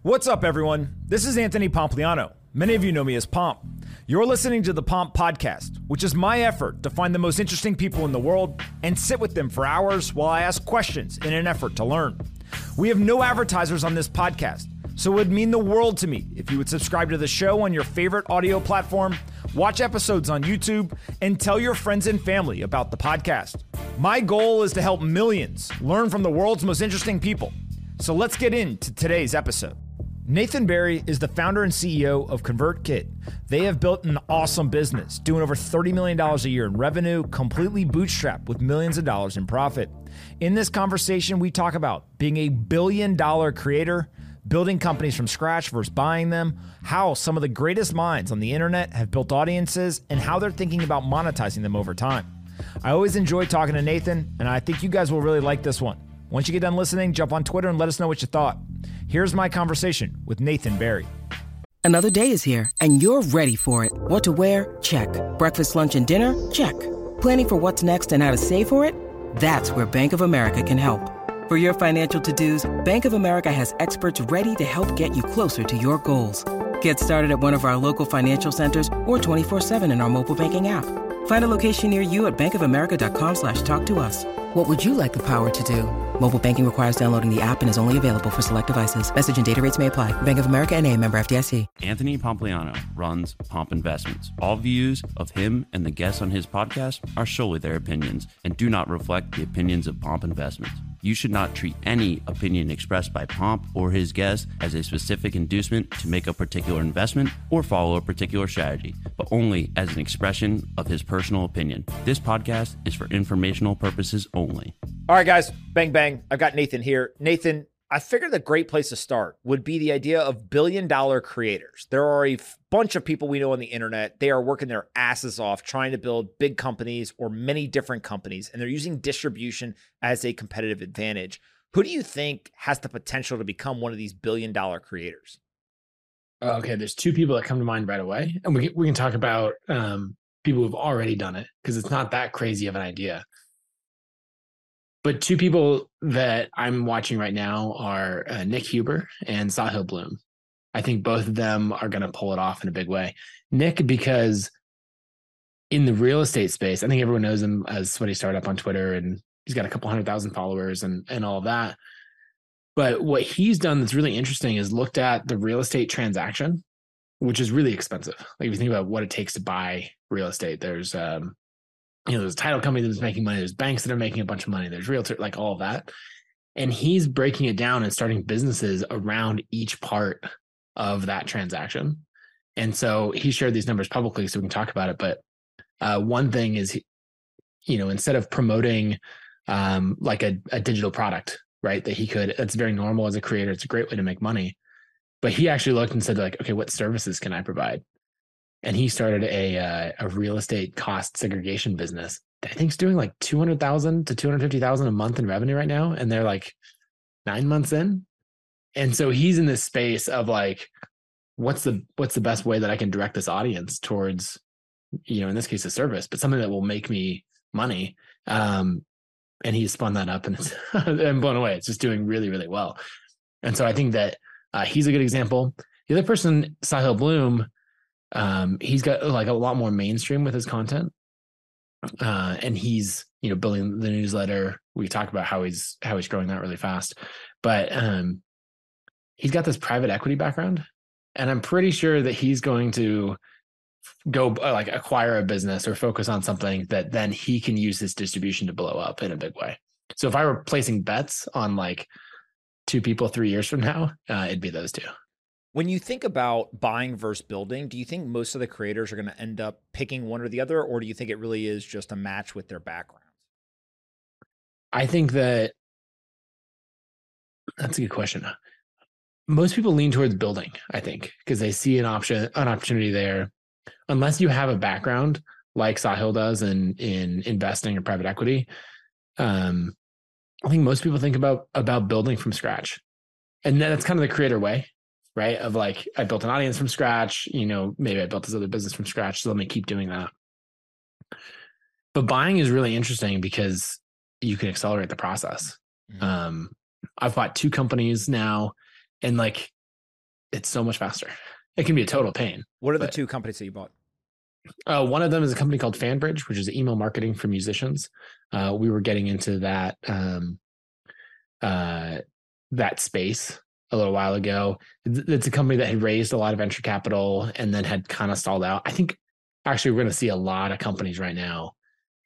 What's up, everyone? This is Anthony Pompliano. Many of you know me as Pomp. You're listening to the Pomp Podcast, which is my effort to find the most interesting people in the world and sit with them for hours while I ask questions in an effort to learn. We have no advertisers on this podcast, so it would mean the world to me if you would subscribe to the show on your favorite audio platform, watch episodes on YouTube, and tell your friends and family about the podcast. My goal is to help millions learn from the world's most interesting people. So let's get into today's episode. Nathan Barry is the founder and CEO of ConvertKit. They have built an awesome business, doing over $30 million a year in revenue, completely bootstrapped with millions of dollars in profit. In this conversation, we talk about being a billion-dollar creator, building companies from scratch versus buying them, how some of the greatest minds on the internet have built audiences, and how they're thinking about monetizing them over time. I always enjoy talking to Nathan, and I think you guys will really like this one. Once you get done listening, jump on Twitter and let us know what you thought. Here's my conversation with Nathan Barry. Another day is here, and you're ready for it. What to wear? Check. Breakfast, lunch, and dinner? Check. Planning for what's next and how to save for it? That's where Bank of America can help. For your financial to-dos, Bank of America has experts ready to help get you closer to your goals. Get started at one of our local financial centers or 24/7 in our mobile banking app. Find a location near you at bankofamerica.com/talktous. What would you like the power to do? Mobile banking requires downloading the app and is only available for select devices. Message and data rates may apply. Bank of America N.A., member FDIC. Anthony Pompliano runs Pomp Investments. All views of him and the guests on his podcast are solely their opinions and do not reflect the opinions of Pomp Investments. You should not treat any opinion expressed by Pomp or his guests as a specific inducement to make a particular investment or follow a particular strategy, but only as an expression of his personal opinion. This podcast is for informational purposes only. All right, guys, bang, bang. I've got Nathan here. Nathan, I figured the great place to start would be the idea of billion-dollar creators. There are a bunch of people we know on the internet. They are working their asses off trying to build big companies or many different companies, and they're using distribution as a competitive advantage. Who do you think has the potential to become one of these billion-dollar creators? Okay, there's two people that come to mind right away, and we can talk about people who've already done it because it's not that crazy of an idea. But two people that I'm watching right now are Nick Huber and Sahil Bloom. I think both of them are going to pull it off in a big way. Nick, because in the real estate space, I think everyone knows him as Sweaty Startup on Twitter, and he's got a couple 100,000 followers and all of that. But what he's done that's really interesting is looked at the real estate transaction, which is really expensive. Like if you think about what it takes to buy real estate, there's there's a title company that's making money. There's banks that are making a bunch of money. There's realtor, like all of that. And he's breaking it down and starting businesses around each part of that transaction. And so he shared these numbers publicly so we can talk about it. But one thing is, instead of promoting like a digital product, right, that's very normal as a creator. It's a great way to make money. But he actually looked and said, like, okay, what services can I provide? And he started a real estate cost segregation business that I think is doing like $200,000 to $250,000 a month in revenue right now. And they're like 9 months in. And so he's in this space of like, what's the best way that I can direct this audience towards, in this case, a service, but something that will make me money. And he spun that up and I'm blown away. It's just doing really, really well. And so I think that he's a good example. The other person, Sahil Bloom, he's got like a lot more mainstream with his content. And he's, building the newsletter. We talk about how he's growing that really fast, but he's got this private equity background, and I'm pretty sure that he's going to go like acquire a business or focus on something that then he can use his distribution to blow up in a big way. So if I were placing bets on like two people 3 years from now, it'd be those two. When you think about buying versus building, do you think most of the creators are going to end up picking one or the other, or do you think it really is just a match with their backgrounds? I think that's a good question. Most people lean towards building, I think, because they see an opportunity there. Unless you have a background like Sahil does in investing or private equity, I think most people think about building from scratch. And that's kind of the creator way, right? Of like, I built an audience from scratch, maybe I built this other business from scratch, so let me keep doing that. But buying is really interesting because you can accelerate the process. Mm-hmm. I've bought two companies now, and like it's so much faster. It can be a total pain. What are the two companies that you bought? One of them is a company called FanBridge, which is email marketing for musicians. We were getting into that that space a little while ago. It's a company that had raised a lot of venture capital and then had kind of stalled out. I think actually we're going to see a lot of companies right now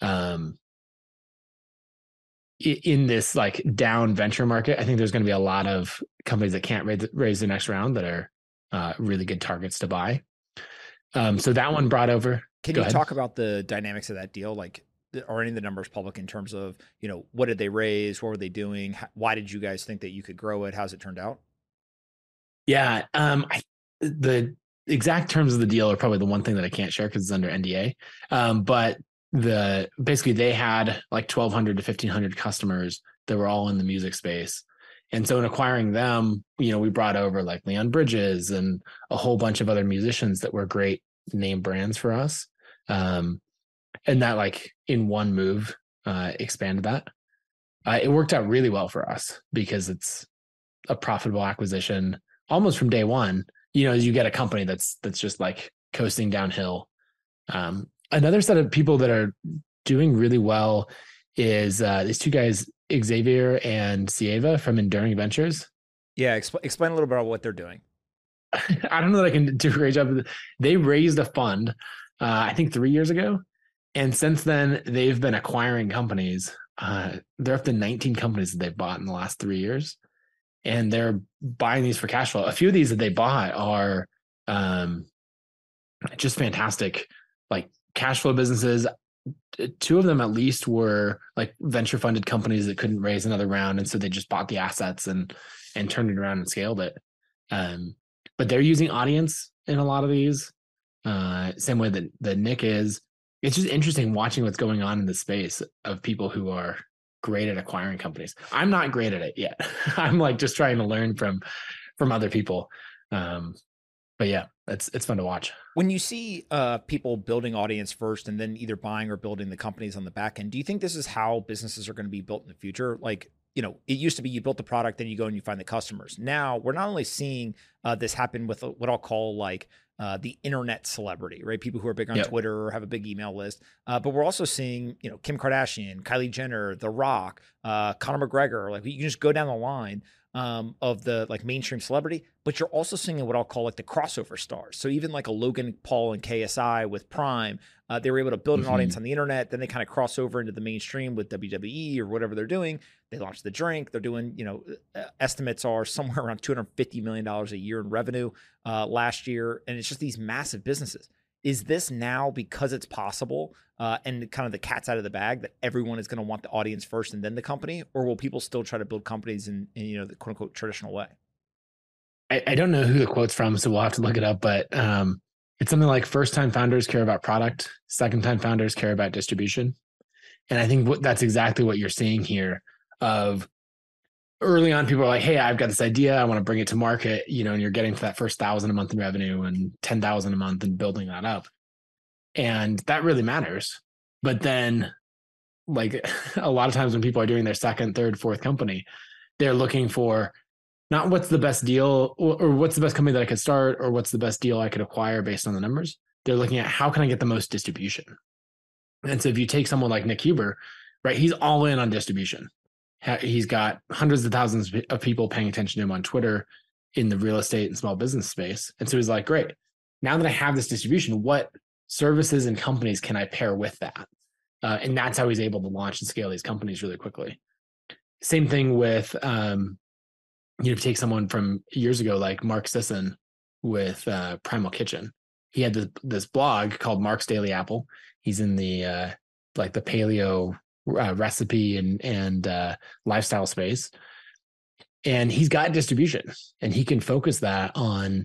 in this like down venture market. I think there's going to be a lot of companies that can't raise the next round that are really good targets to buy. So that one brought over. Can you talk about the dynamics of that deal? Like, are any of the numbers public in terms of, what did they raise? What were they doing? Why did you guys think that you could grow it? How's it turned out? Yeah. The exact terms of the deal are probably the one thing that I can't share because it's under NDA. But basically they had like 1,200 to 1,500 customers that were all in the music space. And so in acquiring them, we brought over like Leon Bridges and a whole bunch of other musicians that were great name brands for us. And that like in one move expanded that. It worked out really well for us because it's a profitable acquisition almost from day one. You get a company that's just like coasting downhill. Another set of people that are doing really well is these two guys, Xavier and Sieva from Enduring Ventures. Yeah, explain a little bit about what they're doing. I don't know that I can do a great job. They raised a fund, I think 3 years ago. And since then, they've been acquiring companies. They're up to 19 companies that they've bought in the last 3 years. And they're buying these for cash flow. A few of these that they bought are just fantastic, like cash flow businesses. Two of them at least were like venture funded companies that couldn't raise another round. And so they just bought the assets and turned it around and scaled it. But they're using audience in a lot of these, same way that Nick is. It's just interesting watching what's going on in the space of people who are great at acquiring companies. I'm not great at it yet. I'm like just trying to learn from other people. But yeah, it's fun to watch. When you see people building audience first and then either buying or building the companies on the back end, do you think this is how businesses are going to be built in the future? Like, it used to be you built the product, then you go and you find the customers. Now we're not only seeing this happen with what I'll call like the internet celebrity, right? People who are big on Twitter or have a big email list. But we're also seeing, Kim Kardashian, Kylie Jenner, The Rock, Conor McGregor. Like you can just go down the line of the like mainstream celebrity, but you're also seeing what I'll call like the crossover stars. So even like a Logan Paul and KSI with Prime, they were able to build an audience on the internet. Then they kind of cross over into the mainstream with WWE or whatever they're doing. They launched the drink. They're doing, estimates are somewhere around $250 million a year in revenue last year. And it's just these massive businesses. Is this now because it's possible and kind of the cat's out of the bag that everyone is going to want the audience first and then the company? Or will people still try to build companies in the quote unquote traditional way? I don't know who the quote's from, so we'll have to look it up. But it's something like first-time founders care about product, second-time founders care about distribution. And I think that's exactly what you're seeing here of early on, people are like, hey, I've got this idea. I want to bring it to market, and you're getting to that first 1,000 a month in revenue and 10,000 a month and building that up. And that really matters. But then like a lot of times when people are doing their second, third, fourth company, they're looking for not what's the best deal or what's the best company that I could start or what's the best deal I could acquire based on the numbers. They're looking at how can I get the most distribution? And so if you take someone like Nick Huber, right, he's all in on distribution. He's got hundreds of thousands of people paying attention to him on Twitter in the real estate and small business space. And so he's like, great, now that I have this distribution, what services and companies can I pair with that? And that's how he's able to launch and scale these companies really quickly. Same thing with, take someone from years ago, like Mark Sisson with Primal Kitchen. He had this blog called Mark's Daily Apple. He's in the the paleo recipe and lifestyle space. And he's got distribution and he can focus that on,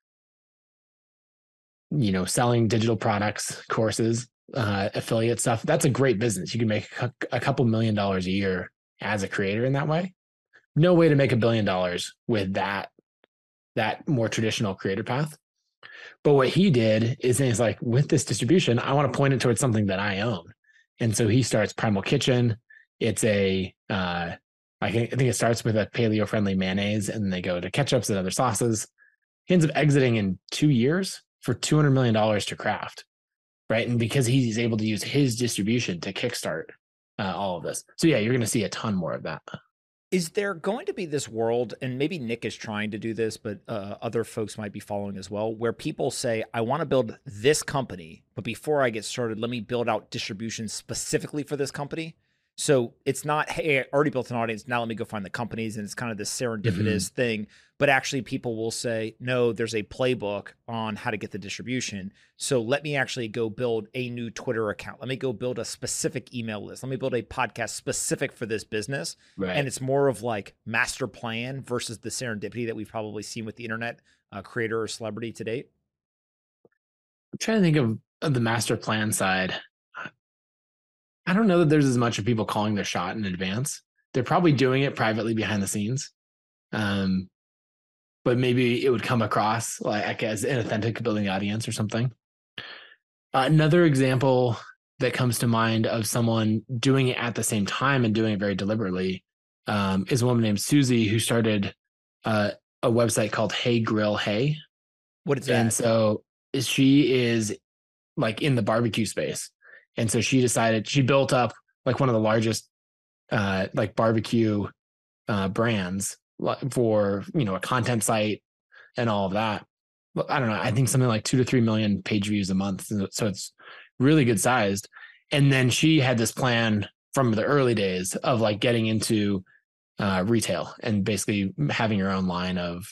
selling digital products, courses, affiliate stuff. That's a great business. You can make a couple $1 million a year as a creator in that way. No way to make $1 billion with that more traditional creator path. But what he did is he's like, with this distribution, I want to point it towards something that I own. And so he starts Primal Kitchen. It's I think it starts with a paleo-friendly mayonnaise and they go to ketchups and other sauces. He ends up exiting in 2 years for $200 million to Kraft, right? And because he's able to use his distribution to kickstart all of this. So yeah, you're going to see a ton more of that. Is there going to be this world, and maybe Nick is trying to do this, but other folks might be following as well, where people say, I want to build this company, but before I get started, let me build out distribution specifically for this company? So it's not, hey, I already built an audience, now let me go find the companies, and it's kind of this serendipitous thing. But actually people will say, no, there's a playbook on how to get the distribution. So let me actually go build a new Twitter account. Let me go build a specific email list. Let me build a podcast specific for this business. Right. And it's more of like master plan versus the serendipity that we've probably seen with the internet creator or celebrity to date. I'm trying to think of the master plan side. I don't know that there's as much of people calling their shot in advance. They're probably doing it privately behind the scenes. But maybe it would come across like as inauthentic, building the audience or something. Another example that comes to mind of someone doing it at the same time and doing it very deliberately is a woman named Susie, who started a website called Hey Grill Hey. What is that? And so she is like in the barbecue space. And so she decided, she built up like one of the largest like barbecue brands for, you know, a content site and all of that. I don't know. I think something like 2 to 3 million page views a month. So it's really good sized. And then she had this plan from the early days of like getting into retail and basically having her own line of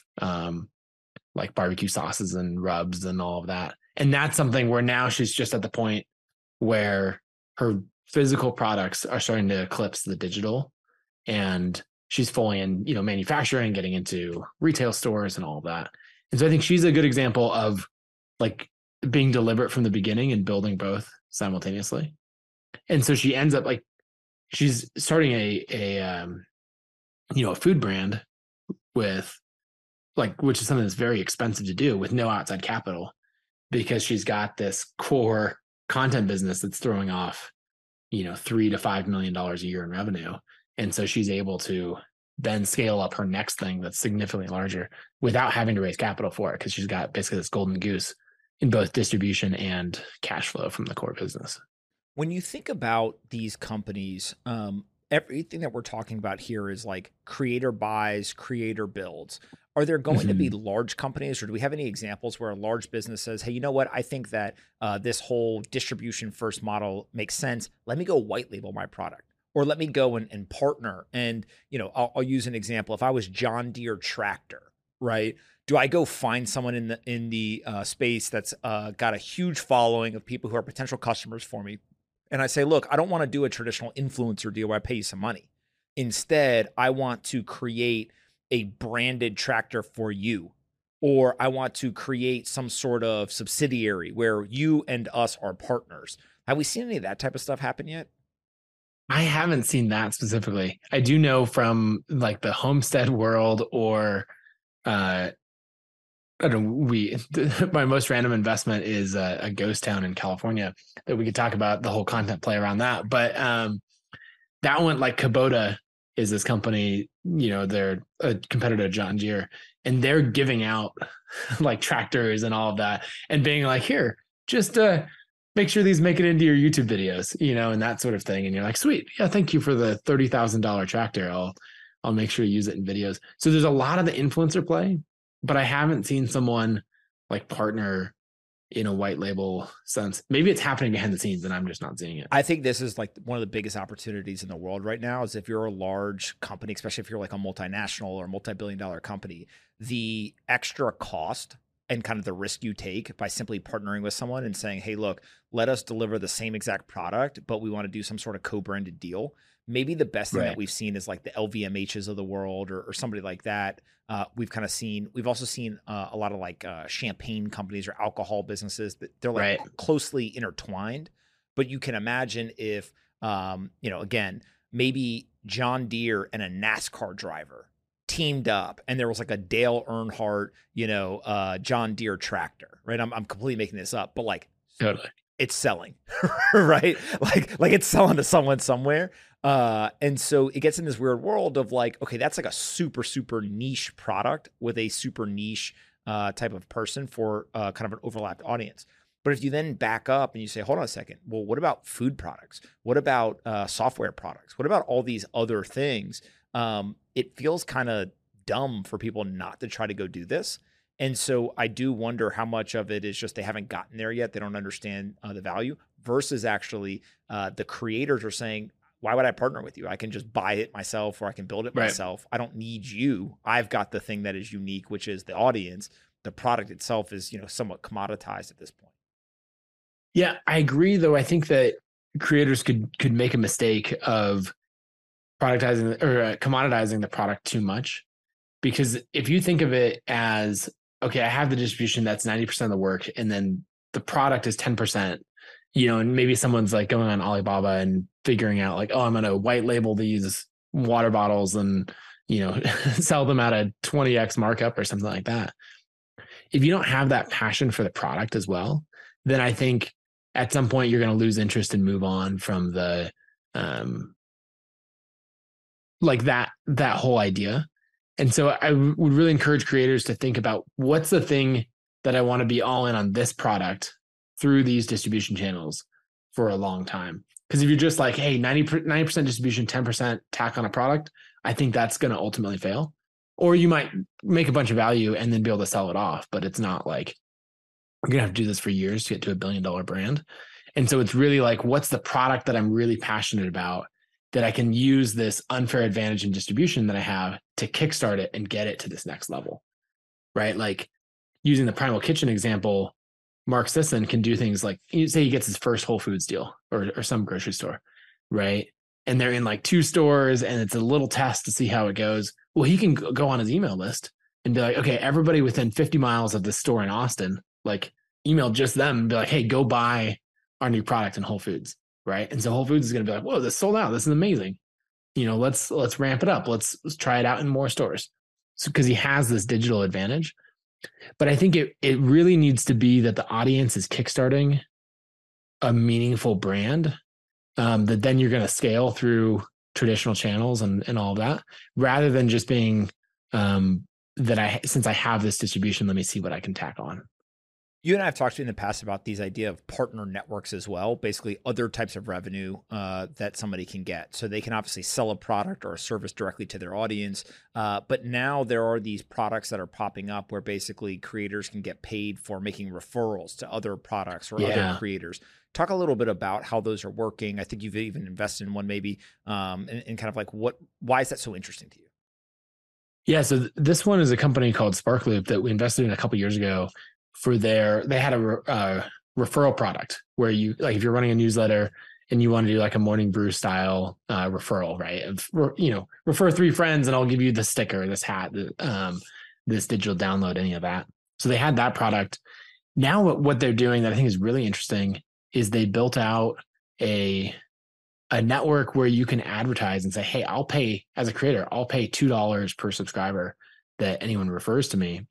like barbecue sauces and rubs and all of that. And that's something where now she's just at the point where her physical products are starting to eclipse the digital, and she's fully in, you know, manufacturing, getting into retail stores and all of that. And so I think she's a good example of like being deliberate from the beginning and building both simultaneously. And so she ends up like, she's starting a food brand with like, which is something that's very expensive to do with no outside capital, because she's got this core content business that's throwing off, you know, $3 to $5 million a year in revenue. And so she's able to then scale up her next thing that's significantly larger without having to raise capital for it, because she's got basically this golden goose in both distribution and cash flow from the core business. When you think about these companies, everything that we're talking about here is like creator buys, creator builds. Are there going to be large companies, or do we have any examples where a large business says, hey, you know what? I think that this whole distribution first model makes sense. Let me go white label my product, or let me go and partner. And, you know, I'll use an example. If I was John Deere Tractor, right? Do I go find someone in the space that's got a huge following of people who are potential customers for me? And I say, look, I don't want to do a traditional influencer deal where I pay you some money. Instead, I want to create a branded tractor for you, or I want to create some sort of subsidiary where you and us are partners. Have we seen any of that type of stuff happen yet? I haven't seen that specifically. I do know from like the homestead world, or I don't know, my most random investment is a ghost town in California that we could talk about the whole content play around that. But that one, like Kubota is this company, you know, they're a competitor to John Deere, and they're giving out like tractors and all of that and being like, here, just make sure these make it into your YouTube videos, you know, and that sort of thing. And you're like, sweet. Yeah. Thank you for the $30,000 tractor. I'll make sure you use it in videos. So there's a lot of the influencer play, but I haven't seen someone like partner in a white label sense. Maybe it's happening behind the scenes and I'm just not seeing it. I think this is like one of the biggest opportunities in the world right now is if you're a large company, especially if you're like a multinational or multi-billion-dollar company, the extra cost and kind of the risk you take by simply partnering with someone and saying, hey, look, let us deliver the same exact product, but we want to do some sort of co-branded deal. Maybe the best thing that we've seen is like the LVMHs of the world or somebody like that. We've also seen a lot of like champagne companies or alcohol businesses that they're like closely intertwined. But you can imagine if, again, maybe John Deere and a NASCAR driver teamed up and there was like a Dale Earnhardt, John Deere tractor, right? I'm completely making this up, but like totally. It's selling, right? Like it's selling to someone somewhere. And so it gets in this weird world of like, okay, that's like a super, super niche product with a super niche type of person for kind of an overlapped audience. But if you then back up and you say, hold on a second, well, what about food products? What about software products? What about all these other things? It feels kind of dumb for people not to try to go do this. And so I do wonder how much of it is just they haven't gotten there yet. They don't understand the value versus actually the creators are saying, why would I partner with you? I can just buy it myself or I can build it myself. I don't need you. I've got the thing that is unique, which is the audience. The product itself is, somewhat commoditized at this point. Yeah, I agree, though. I think that creators could make a mistake of productizing or commoditizing the product too much. Because if you think of it as, okay, I have the distribution that's 90% of the work, and then the product is 10%, and maybe someone's like going on Alibaba and figuring out like, oh, I'm going to white label these water bottles and, sell them at a 20x markup or something like that. If you don't have that passion for the product as well, then I think at some point you're going to lose interest and move on from the, like that whole idea. And so I would really encourage creators to think about what's the thing that I want to be all in on this product through these distribution channels for a long time. Because if you're just like, hey, 90% distribution, 10% tack on a product, I think that's going to ultimately fail. Or you might make a bunch of value and then be able to sell it off, but it's not like we're going to have to do this for years to get to $1 billion brand. And so it's really like, what's the product that I'm really passionate about that I can use this unfair advantage in distribution that I have to kickstart it and get it to this next level, right? Like using the Primal Kitchen example, Mark Sisson can do things like, you say he gets his first Whole Foods deal or some grocery store, right? And they're in like 2 stores and it's a little test to see how it goes. Well, he can go on his email list and be like, okay, everybody within 50 miles of this store in Austin, like email just them and be like, hey, go buy our new product in Whole Foods. Right. And so Whole Foods is going to be like, whoa, this sold out. This is amazing. Let's ramp it up. Let's try it out in more stores. So, because he has this digital advantage. But I think it really needs to be that the audience is kickstarting a meaningful brand that then you're going to scale through traditional channels and all of that, rather than just being since I have this distribution, let me see what I can tack on. You and I have talked in the past about these idea of partner networks as well, basically other types of revenue that somebody can get. So they can obviously sell a product or a service directly to their audience. But now there are these products that are popping up where basically creators can get paid for making referrals to other products or other creators. Talk a little bit about how those are working. I think you've even invested in one maybe, and kind of like why is that so interesting to you? Yeah. So this one is a company called Sparkloop that we invested in a couple of years ago. They had a referral product where you, like, if you're running a newsletter and you want to do like a morning brew style referral, right? Refer 3 friends and I'll give you the sticker, this hat, this digital download, any of that. So they had that product. Now what they're doing that I think is really interesting is they built out a network where you can advertise and say, hey, I'll pay, as a creator, I'll pay $2 per subscriber that anyone refers to me.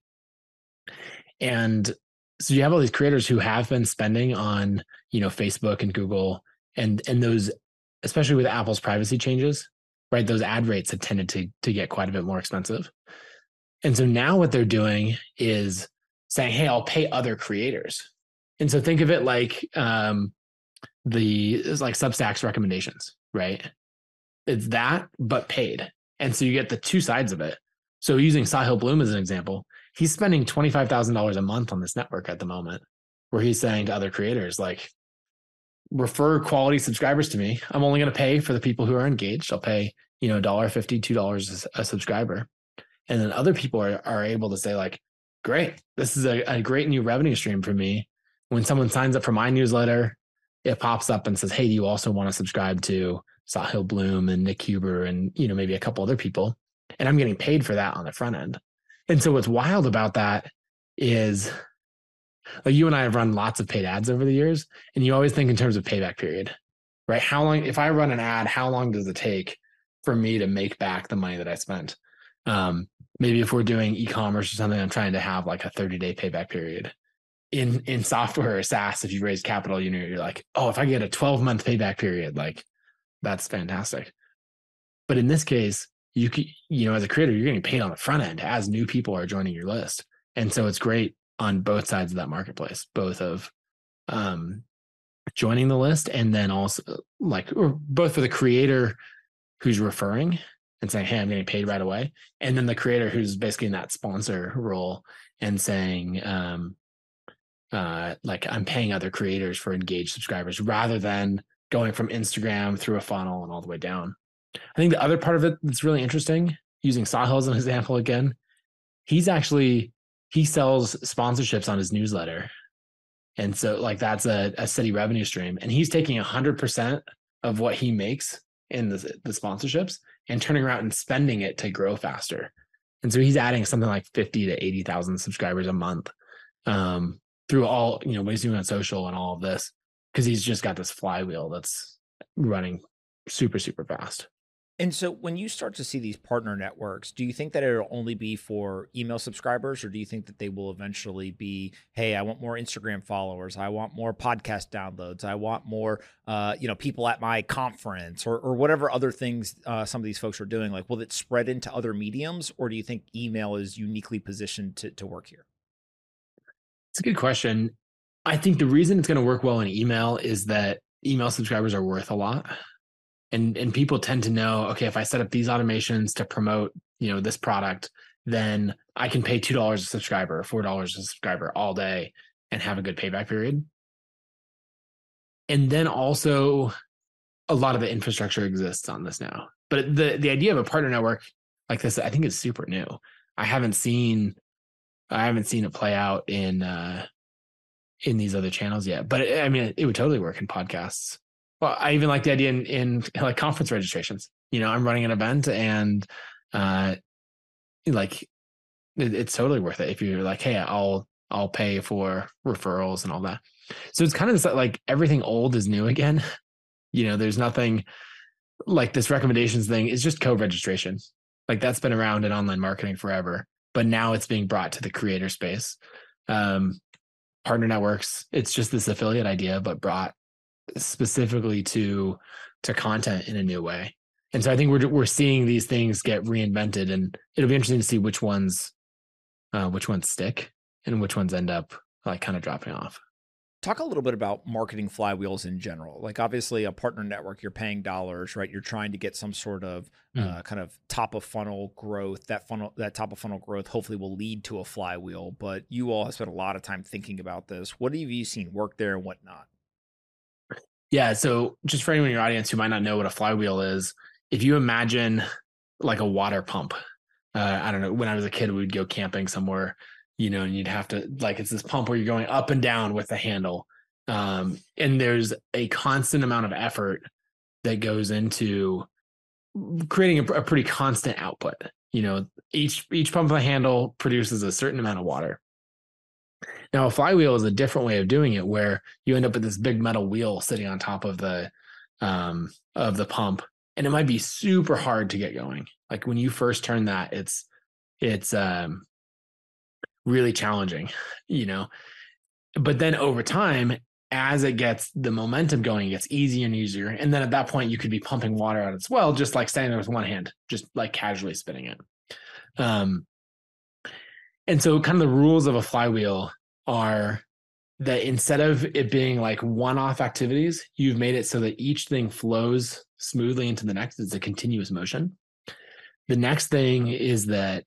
And so you have all these creators who have been spending on, Facebook and Google and those, especially with Apple's privacy changes, right? Those ad rates have tended to get quite a bit more expensive. And so now what they're doing is saying, hey, I'll pay other creators. And so think of it like it's like Substack's recommendations, right? It's that, but paid. And so you get the 2 sides of it. So using Sahil Bloom as an example, he's spending $25,000 a month on this network at the moment, where he's saying to other creators, like, refer quality subscribers to me. I'm only going to pay for the people who are engaged. I'll pay, $1.50, $2 a subscriber. And then other people are able to say like, great, this is a great new revenue stream for me. When someone signs up for my newsletter, it pops up and says, hey, do you also want to subscribe to Sahil Bloom and Nick Huber and, maybe a couple other people? And I'm getting paid for that on the front end. And so what's wild about that is, like, you and I have run lots of paid ads over the years, and you always think in terms of payback period, right? How long, if I run an ad, how long does it take for me to make back the money that I spent? Maybe if we're doing e-commerce or something, I'm trying to have like a 30-day payback period. In software or SaaS, if you raise capital, you're like, oh, if I get a 12-month payback period, like, that's fantastic. But in this case, as a creator, you're getting paid on the front end as new people are joining your list. And so it's great on both sides of that marketplace, both of joining the list and then also or both for the creator who's referring and saying, hey, I'm getting paid right away. And then the creator who's basically in that sponsor role and saying, I'm paying other creators for engaged subscribers rather than going from Instagram through a funnel and all the way down. I think the other part of it that's really interesting, using Sahil as an example again, he sells sponsorships on his newsletter. And so that's a steady revenue stream. And he's taking 100% of what he makes in the sponsorships and turning around and spending it to grow faster. And so he's adding something like 50 to 80,000 subscribers a month through all, what he's doing on social and all of this, because he's just got this flywheel that's running super, super fast. And so when you start to see these partner networks, do you think that it'll only be for email subscribers, or do you think that they will eventually be, hey, I want more Instagram followers, I want more podcast downloads, I want more, people at my conference, or whatever other things some of these folks are doing? Like, will it spread into other mediums, or do you think email is uniquely positioned to work here? It's a good question. I think the reason it's going to work well in email is that email subscribers are worth a lot. And people tend to know, okay, if I set up these automations to promote, this product, then I can pay $2 a subscriber, $4 a subscriber all day and have a good payback period. And then also a lot of the infrastructure exists on this now. But the idea of a partner network like this, I think is super new. I haven't seen it play out in these other channels yet. But it would totally work in podcasts. Well, I even like the idea in like conference registrations. I'm running an event and it's totally worth it if you're like, hey, I'll pay for referrals and all that. So it's kind of this, like, everything old is new again. There's nothing like this recommendations thing is just co-registration. Like, that's been around in online marketing forever, but now it's being brought to the creator space. Partner networks, it's just this affiliate idea, but brought specifically to content in a new way. And so I think we're seeing these things get reinvented, and it'll be interesting to see which ones stick and which ones end up kind of dropping off. Talk a little bit about marketing flywheels in general. Like, obviously a partner network, you're paying dollars, right? You're trying to get some sort of kind of top of funnel growth. That top of funnel growth hopefully will lead to a flywheel, but you all have spent a lot of time thinking about this. What have you seen work there and what not? Yeah. So just for anyone in your audience who might not know what a flywheel is, if you imagine like a water pump, I don't know, when I was a kid, we'd go camping somewhere, and you'd have to, it's this pump where you're going up and down with the handle. And there's a constant amount of effort that goes into creating a pretty constant output. Each pump of the handle produces a certain amount of water. Now, a flywheel is a different way of doing it, where you end up with this big metal wheel sitting on top of the pump, and it might be super hard to get going. Like, when you first turn that, it's really challenging, But then over time, as it gets the momentum going, it gets easier and easier. And then at that point, you could be pumping water out as well, just like standing there with one hand, just like casually spinning it. And so kind of the rules of a flywheel are that instead of it being like one-off activities, you've made it so that each thing flows smoothly into the next. It's a continuous motion. The next thing is that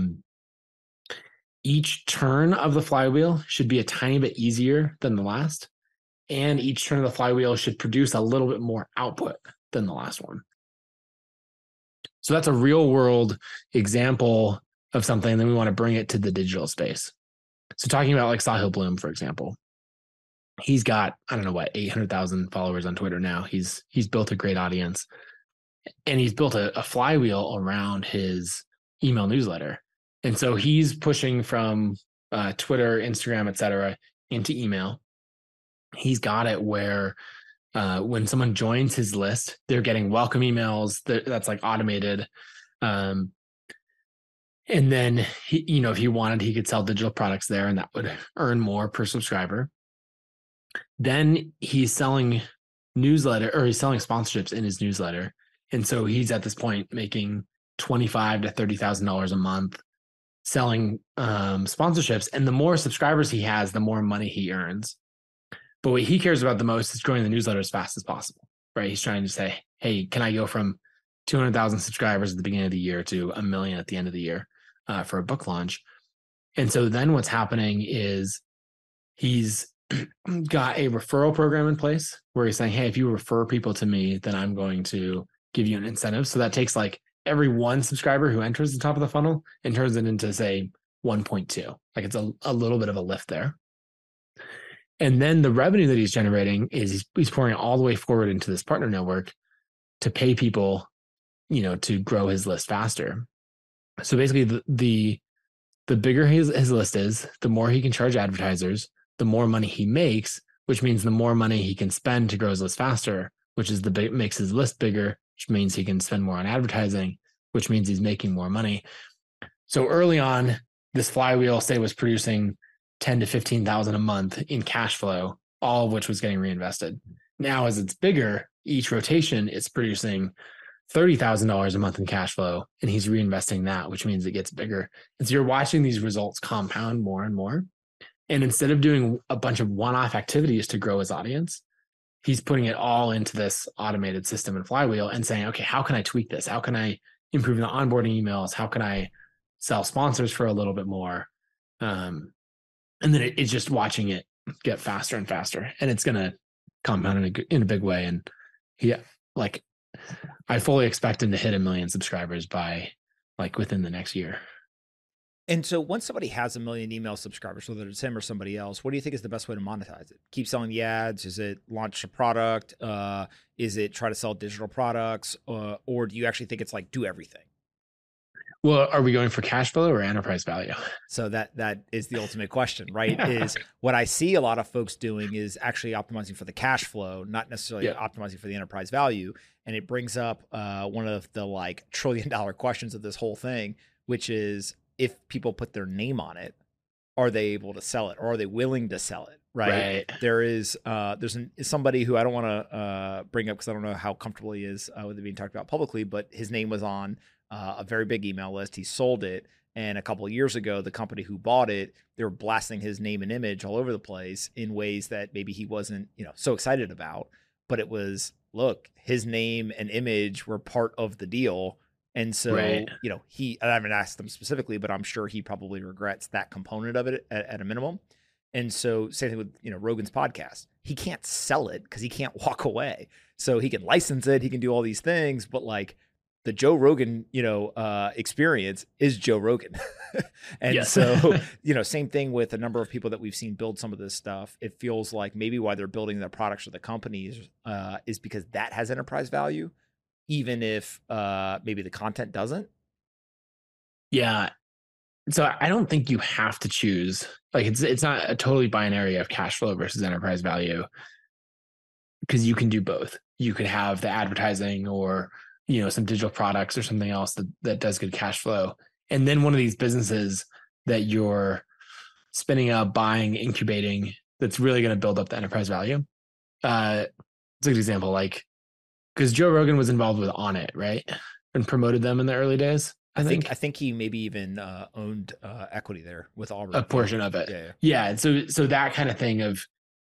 each turn of the flywheel should be a tiny bit easier than the last. And each turn of the flywheel should produce a little bit more output than the last one. So that's a real world example of something, and then we want to bring it to the digital space. So talking about like Sahil Bloom, for example, he's got, 800,000 followers on Twitter now. He's built a great audience, and he's built a flywheel around his email newsletter. And so he's pushing from Twitter, Instagram, et cetera, into email. He's got it where when someone joins his list, they're getting welcome emails that's like automated. And then, if he wanted, he could sell digital products there, and that would earn more per subscriber. Then he's selling sponsorships in his newsletter. And so he's at this point making $25,000 to $30,000 a month selling sponsorships. And the more subscribers he has, the more money he earns. But what he cares about the most is growing the newsletter as fast as possible, right? He's trying to say, hey, can I go from 200,000 subscribers at the beginning of the year to 1 million at the end of the year for a book launch? And so then what's happening is he's got a referral program in place where he's saying, hey, if you refer people to me, then I'm going to give you an incentive. So that takes like every one subscriber who enters the top of the funnel and turns it into, say, 1.2. Like it's a little bit of a lift there. And then the revenue that he's generating is he's pouring it all the way forward into this partner network to pay people, to grow his list faster. So basically the bigger his list is, the more he can charge advertisers, the more money he makes, which means the more money he can spend to grow his list faster, which is makes his list bigger, which means he can spend more on advertising, which means he's making more money. So early on, this flywheel, say, was producing 10 to 15,000 a month in cash flow, all of which was getting reinvested. Now, as it's bigger, each rotation it's producing $30,000 a month in cash flow, and he's reinvesting that, which means it gets bigger. And so you're watching these results compound more and more. And instead of doing a bunch of one-off activities to grow his audience, he's putting it all into this automated system and flywheel and saying, okay, how can I tweak this? How can I improve the onboarding emails? How can I sell sponsors for a little bit more? And then it's just watching it get faster and faster, and it's going to compound in a big way. And I fully expect him to hit 1 million subscribers by within the next year. And so once somebody has 1 million email subscribers, whether it's him or somebody else, what do you think is the best way to monetize it? Keep selling the ads? Is it launch a product? Is it try to sell digital products? Or do you actually think it's do everything? Well, are we going for cash flow or enterprise value? So that is the ultimate question, right? Is what I see a lot of folks doing is actually optimizing for the cash flow, not necessarily optimizing for the enterprise value. And it brings up one of the $1 trillion questions of this whole thing, which is, if people put their name on it, are they able to sell it, or are they willing to sell it? Right. There's somebody who I don't want to bring up because I don't know how comfortable he is with it being talked about publicly, but his name was on a very big email list. He sold it. And a couple of years ago, the company who bought it, they were blasting his name and image all over the place in ways that maybe he wasn't, so excited about. But it was, look, his name and image were part of the deal. And so, I haven't asked them specifically, but I'm sure he probably regrets that component of it at a minimum. And so same thing with, Rogan's podcast. He can't sell it because he can't walk away. So he can license it. He can do all these things, but the Joe Rogan, experience is Joe Rogan. And so, same thing with a number of people that we've seen build some of this stuff. It feels like maybe why they're building their products or the companies is because that has enterprise value, even if maybe the content doesn't. Yeah. So I don't think you have to choose. It's not a totally binary of cash flow versus enterprise value, because you can do both. You could have the advertising or some digital products or something else that does good cash flow. And then one of these businesses that you're spinning up, buying, incubating, that's really going to build up the enterprise value. It's a good example, because Joe Rogan was involved with Onnit, right? And promoted them in the early days. I think he maybe even owned equity there with Auburn. A portion of it. Yeah. And so that kind of thing of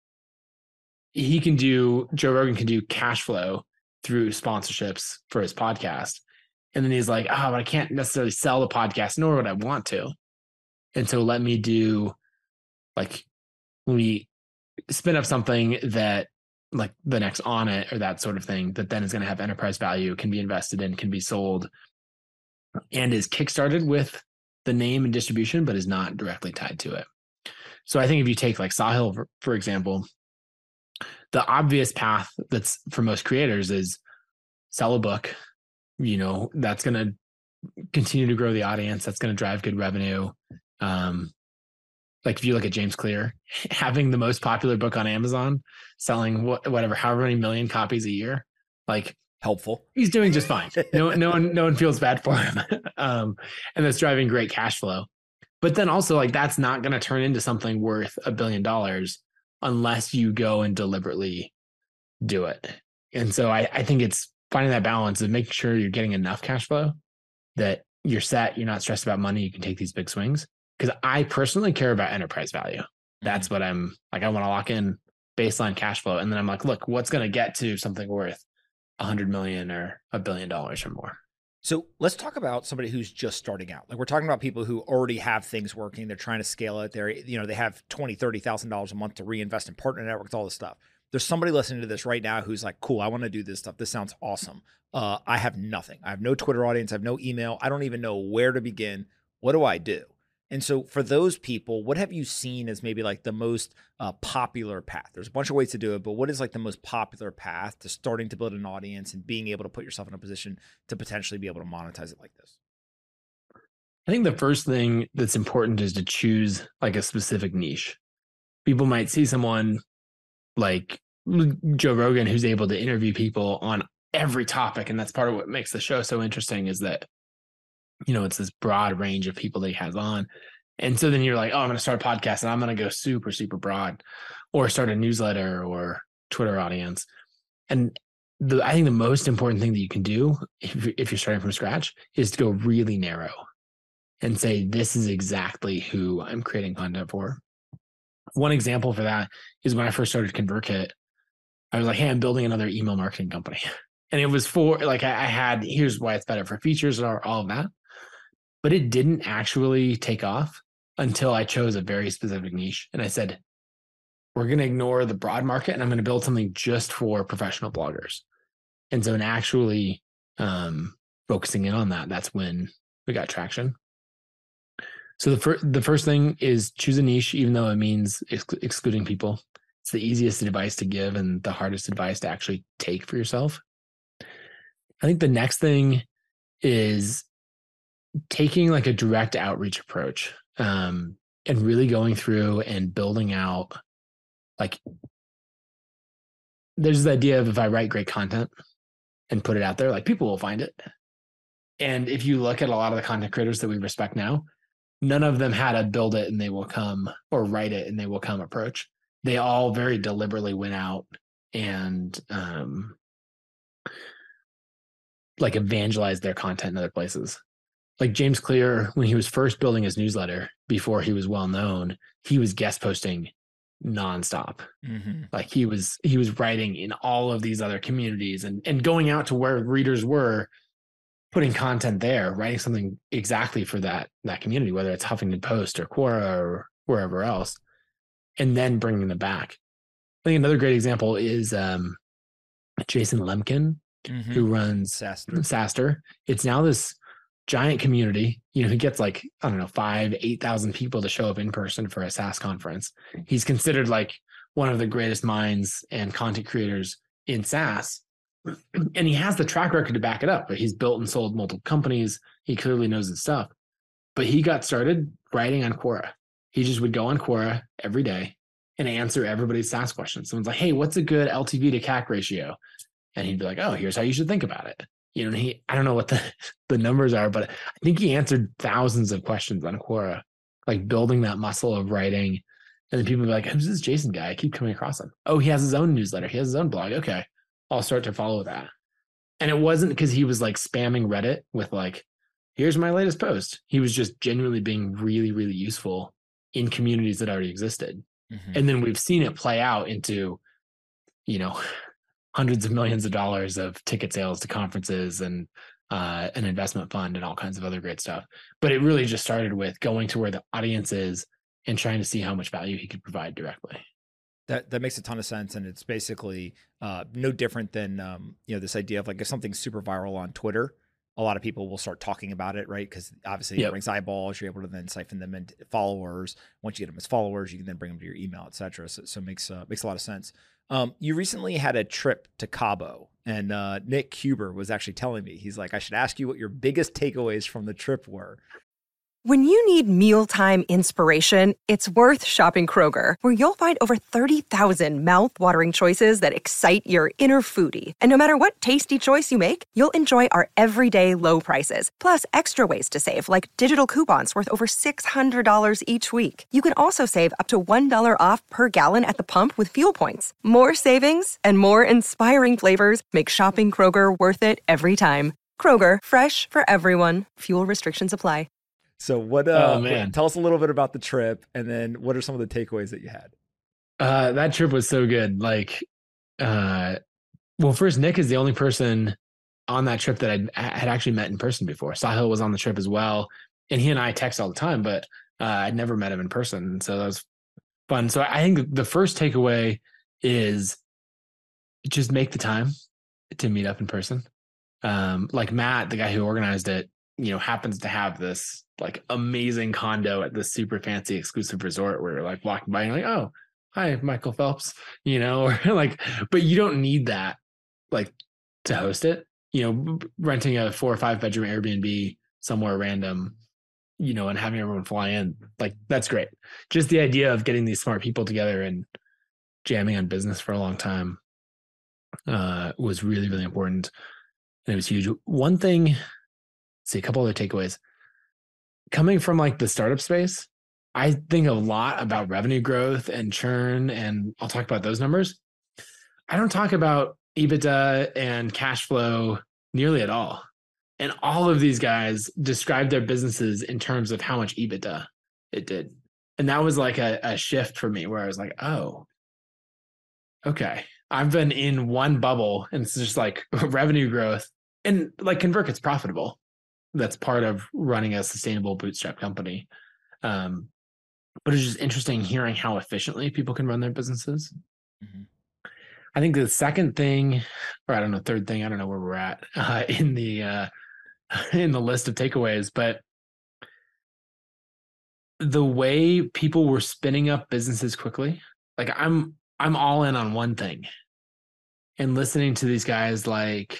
Joe Rogan can do cash flow through sponsorships for his podcast. And then he's like, but I can't necessarily sell the podcast, nor would I want to. And so let me do when we spin up something that the next Onnit or that sort of thing, that then is going to have enterprise value, can be invested in, can be sold, and is kickstarted with the name and distribution, but is not directly tied to it. So I think if you take Sahil, for example, the obvious path that's for most creators is sell a book. That's going to continue to grow the audience. That's going to drive good revenue. If you look at James Clear, having the most popular book on Amazon, selling however many million copies a year, helpful. He's doing just fine. No one feels bad for him. And that's driving great cash flow. But then also that's not going to turn into something worth $1 billion unless you go and deliberately do it. And so I think it's finding that balance of making sure you're getting enough cash flow that you're set. You're not stressed about money. You can take these big swings. Because I personally care about enterprise value. That's what I'm like. I want to lock in baseline cash flow. And then I'm like, look, what's going to get to something worth $100 million or $1 billion or more? So let's talk about somebody who's just starting out. Like we're talking about people who already have things working. They're trying to scale it. They have $20,000, $30,000 a month to reinvest in partner networks, all this stuff. There's somebody listening to this right now who's like, cool, I want to do this stuff. This sounds awesome. I have nothing. I have no Twitter audience. I have no email. I don't even know where to begin. What do I do? And so for those people, what have you seen as maybe like the most popular path? There's a bunch of ways to do it, but what is like the most popular path to starting to build an audience and being able to put yourself in a position to potentially be able to monetize it like this? I think the first thing that's important is to choose like a specific niche. People might see someone like Joe Rogan who's able to interview people on every topic. And that's part of what makes the show so interesting is that, it's this broad range of people that he has on. And so then you're like, oh, I'm going to start a podcast and I'm going to go super, super broad, or start a newsletter or Twitter audience. And I think the most important thing that you can do if you're starting from scratch is to go really narrow and say, this is exactly who I'm creating content for. One example for that is when I first started ConvertKit, I was like, hey, I'm building another email marketing company. And it was for like, I had, here's why it's better for features or all of that. But it didn't actually take off until I chose a very specific niche. And I said, we're going to ignore the broad market and I'm going to build something just for professional bloggers. And so in actually focusing in on that, that's when we got traction. So the first thing is choose a niche, even though it means excluding people. It's the easiest advice to give and the hardest advice to actually take for yourself. I think the next thing is taking like a direct outreach approach and really going through and building out, like, there's the idea of if I write great content and put it out there, like people will find it. And if you look at a lot of the content creators that we respect now, none of them had a build it and they will come, or write it and they will come approach. They all very deliberately went out and like evangelized their content in other places. Like James Clear, when he was first building his newsletter, before he was well known, he was guest posting nonstop. Mm-hmm. Like he was writing in all of these other communities and going out to where readers were, putting content there, writing something exactly for that community, whether it's Huffington Post or Quora or wherever else, and then bringing them back. I think another great example is Jason Lemkin, mm-hmm. who runs SaaStr. It's now this giant community. He gets like, 5,000-8,000 people to show up in person for a SaaS conference. He's considered like one of the greatest minds and content creators in SaaS. And he has the track record to back it up. He's built and sold multiple companies. He clearly knows his stuff. But he got started writing on Quora. He just would go on Quora every day and answer everybody's SaaS questions. Someone's like, hey, what's a good LTV to CAC ratio? And he'd be like, oh, here's how you should think about it. And I don't know what the numbers are, but I think he answered thousands of questions on Quora, like building that muscle of writing. And then people would be like, who's this Jason guy? I keep coming across him. Oh, he has his own newsletter. He has his own blog. Okay, I'll start to follow that. And it wasn't because he was like spamming Reddit with like, here's my latest post. He was just genuinely being really, really useful in communities that already existed. Mm-hmm. And then we've seen it play out into, hundreds of millions of dollars of ticket sales to conferences and an investment fund and all kinds of other great stuff. But it really just started with going to where the audience is and trying to see how much value he could provide directly. That makes a ton of sense. And it's basically no different than, this idea of like if something's super viral on Twitter, a lot of people will start talking about it, right? Because obviously it brings eyeballs. You're able to then siphon them into followers. Once you get them as followers, you can then bring them to your email, et cetera. So it makes a lot of sense. You recently had a trip to Cabo, and Nick Huber was actually telling me, he's like, I should ask you what your biggest takeaways from the trip were. When you need mealtime inspiration, it's worth shopping Kroger, where you'll find over 30,000 mouth-watering choices that excite your inner foodie. And no matter what tasty choice you make, you'll enjoy our everyday low prices, plus extra ways to save, like digital coupons worth over $600 each week. You can also save up to $1 off per gallon at the pump with fuel points. More savings and more inspiring flavors make shopping Kroger worth it every time. Kroger, fresh for everyone. Fuel restrictions apply. So what, Oh, man. tell us a little bit about the trip, and then what are some of the takeaways that you had? That trip was so good. Like, well, first, Nick is the only person on that trip that I had actually met in person before. Sahil was on the trip as well, and he and I text all the time, but I'd never met him in person. So that was fun. So I think the first takeaway is just make the time to meet up in person. Like Matt, the guy who organized it, happens to have this like amazing condo at this super fancy exclusive resort where you're like walking by and you're like, oh, hi, Michael Phelps, or like, but you don't need that like to host it, renting a 4 or 5 bedroom Airbnb somewhere random, and having everyone fly in, like, that's great. Just the idea of getting these smart people together and jamming on business for a long time was really, really important. And it was huge. One thing, a couple other takeaways. Coming from like the startup space, I think a lot about revenue growth and churn, and I'll talk about those numbers. I don't talk about EBITDA and cash flow nearly at all. And all of these guys described their businesses in terms of how much EBITDA it did. And that was like a shift for me where I was like, oh, okay. I've been in one bubble and it's just like revenue growth, and like ConvertKit's profitable. That's part of running a sustainable bootstrap company. But it's just interesting hearing how efficiently people can run their businesses. Mm-hmm. I think the second thing, or I don't know, third thing, I don't know where we're at in the list of takeaways, but the way people were spinning up businesses quickly, like I'm all in on one thing, and listening to these guys like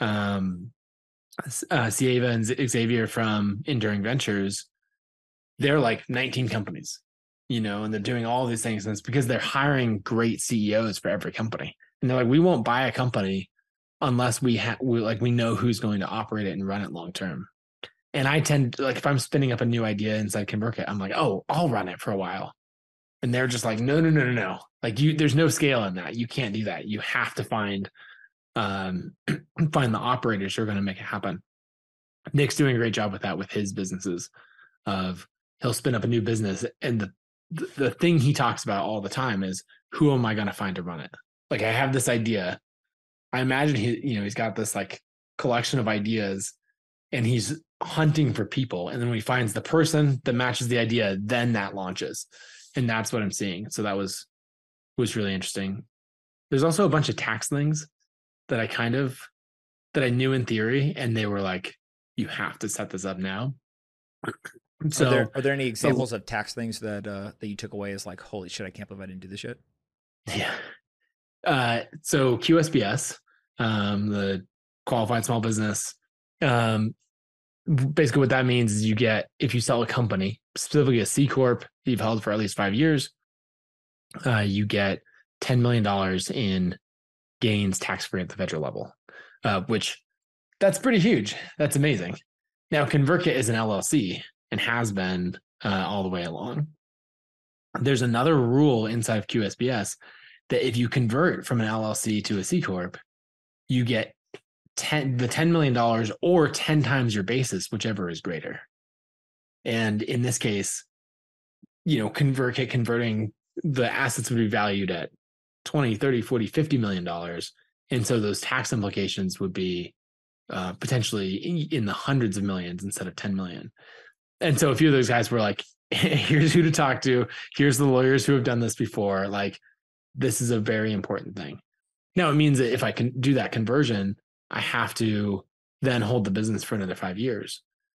Sieva and Xavier from Enduring Ventures, they're like 19 companies, and they're doing all these things. And it's because they're hiring great CEOs for every company. And they're like, we won't buy a company unless we know who's going to operate it and run it long term. And I tend to, like, if I'm spinning up a new idea inside ConvertKit, I'm like, oh, I'll run it for a while. And they're just like, no. Like, there's no scale in that. You can't do that. You have to find the operators who are going to make it happen. Nick's doing a great job with that with his businesses. He'll spin up a new business, and the thing he talks about all the time is, who am I going to find to run it? Like, I have this idea. I imagine he's got this like collection of ideas, and he's hunting for people. And then when he finds the person that matches the idea, then that launches. And that's what I'm seeing. So that was really interesting. There's also a bunch of tax things that I knew in theory, and they were like, you have to set this up now. So are there any examples of tax things that you took away as like, holy shit, I can't believe I didn't do this yet? Yeah. So QSBS, the qualified small business, basically what that means is you get, if you sell a company, specifically a C Corp you've held for at least 5 years, you get $10 million in gains tax-free at the federal level, which that's pretty huge. That's amazing. Now, ConvertKit is an LLC and has been all the way along. There's another rule inside of QSBS that if you convert from an LLC to a C Corp, you get the $10 million or 10 times your basis, whichever is greater. And in this case, ConvertKit converting, the assets would be valued at 20, 30, 40, $50 million. And so those tax implications would be potentially in the hundreds of millions instead of 10 million. And so a few of those guys were like, here's who to talk to. Here's the lawyers who have done this before. Like, this is a very important thing. Now, it means that if I can do that conversion, I have to then hold the business for another 5 years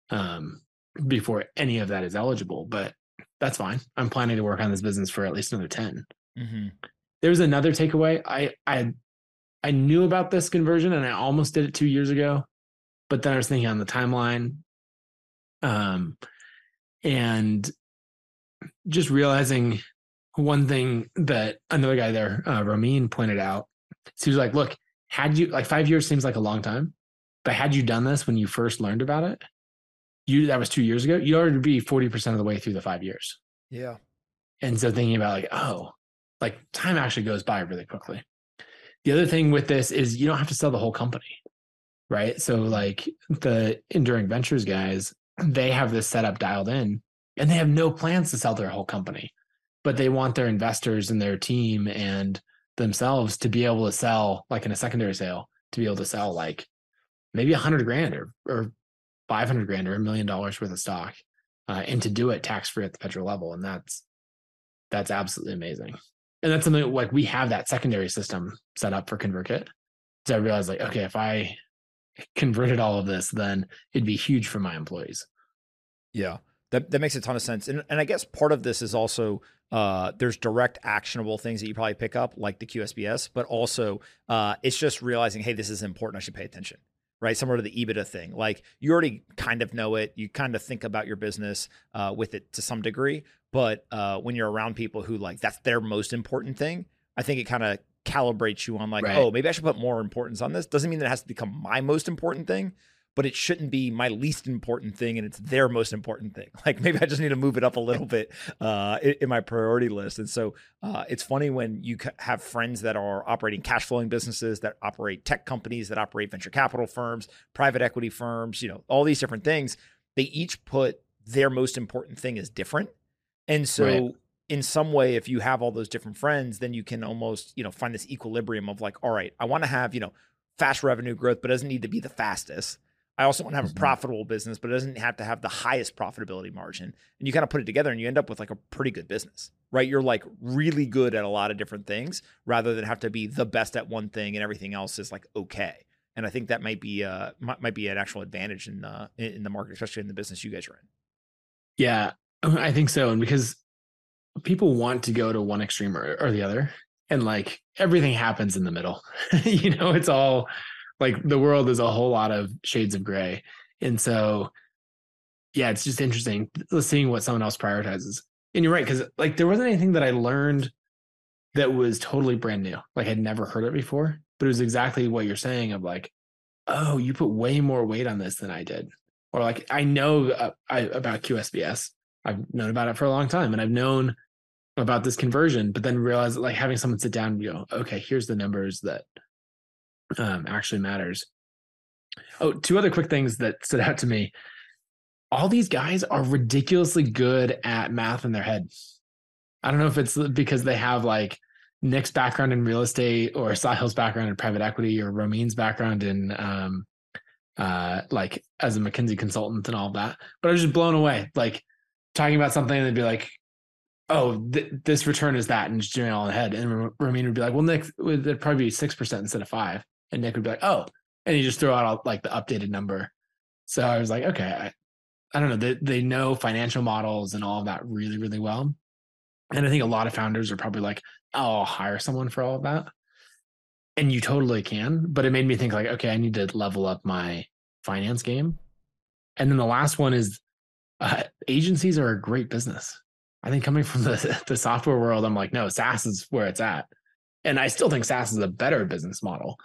before any of that is eligible. But that's fine. I'm planning to work on this business for at least another 10. Mm-hmm. There's another takeaway. I knew about this conversion and I almost did it 2 years ago, but then I was thinking on the timeline and just realizing one thing that another guy there, Ramin, pointed out. So he was like, look, had you, like, 5 years seems like a long time, but had you done this when you first learned about it, that was 2 years ago, you'd already be 40% of the way through the 5 years. Yeah. And so thinking about like, oh, like time actually goes by really quickly. The other thing with this is you don't have to sell the whole company. right? So like the Enduring Ventures guys, they have this setup dialed in and they have no plans to sell their whole company, but they want their investors and their team and themselves to be able to sell, like in a secondary sale, to be able to sell like maybe $100,000 or 500 grand or $1 million worth of stock, and to do it tax free at the federal level. And that's absolutely amazing. And that's something like we have that secondary system set up for ConvertKit. So I realized like, okay, if I converted all of this, then it'd be huge for my employees. Yeah, that makes a ton of sense. And I guess part of this is also there's direct actionable things that you probably pick up like the QSBS, but also it's just realizing, hey, this is important. I should pay attention. Right. Similar to the EBITDA thing. Like you already kind of know it. You kind of think about your business with it to some degree. But when you're around people who like that's their most important thing, I think it kind of calibrates you on like, Right. oh, maybe I should put more importance on this. Doesn't mean that it has to become my most important thing, but it shouldn't be my least important thing and it's their most important thing. Like maybe I just need to move it up a little bit in my priority list. And so it's funny when you have friends that are operating cash flowing businesses, that operate tech companies, that operate venture capital firms, private equity firms, you know, all these different things. They each put their most important thing as different. And so Right. in some way, if you have all those different friends, then you can almost, you know, find this equilibrium of like, all right, I want to have, you know, fast revenue growth, but it doesn't need to be the fastest. I also want to have a profitable business, but it doesn't have to have the highest profitability margin. And you kind of put it together and you end up with like a pretty good business, right? You're like really good at a lot of different things rather than have to be the best at one thing and everything else is like okay. And I think that might be an actual advantage in the market, especially in the business you guys are in. Yeah, I think so. And because people want to go to one extreme or the other, and like everything happens in the middle, you know, it's all like the world is a whole lot of shades of gray. And so, yeah, it's just interesting seeing what someone else prioritizes. And you're right, because like there wasn't anything that I learned that was totally brand new. Like I'd never heard it before, but it was exactly what you're saying of like, oh, you put way more weight on this than I did. Or like, I know about QSBS. I've known about it for a long time and I've known about this conversion, but then realize that like having someone sit down and go, okay, here's the numbers that actually matters. Oh, two other quick things that stood out to me. All these guys are ridiculously good at math in their head. I don't know if it's because they have like Nick's background in real estate or Sahil's background in private equity or Ramin's background in like as a McKinsey consultant and all of that. But I was just blown away, like talking about something and they'd be like, oh, this return is that, and just doing it all in the head. And Ramin would be like, well, Nick, it'd probably be 6% instead of 5%. And Nick would be like, oh, and he just throw out all, like the updated number. So I was like, okay, I don't know. They know financial models and all of that really, really well. And I think a lot of founders are probably like, oh, I'll hire someone for all of that. And you totally can. But it made me think like, okay, I need to level up my finance game. And then the last one is agencies are a great business. I think coming from the software world, I'm like, no, SaaS is where it's at. And I still think SaaS is a better business model.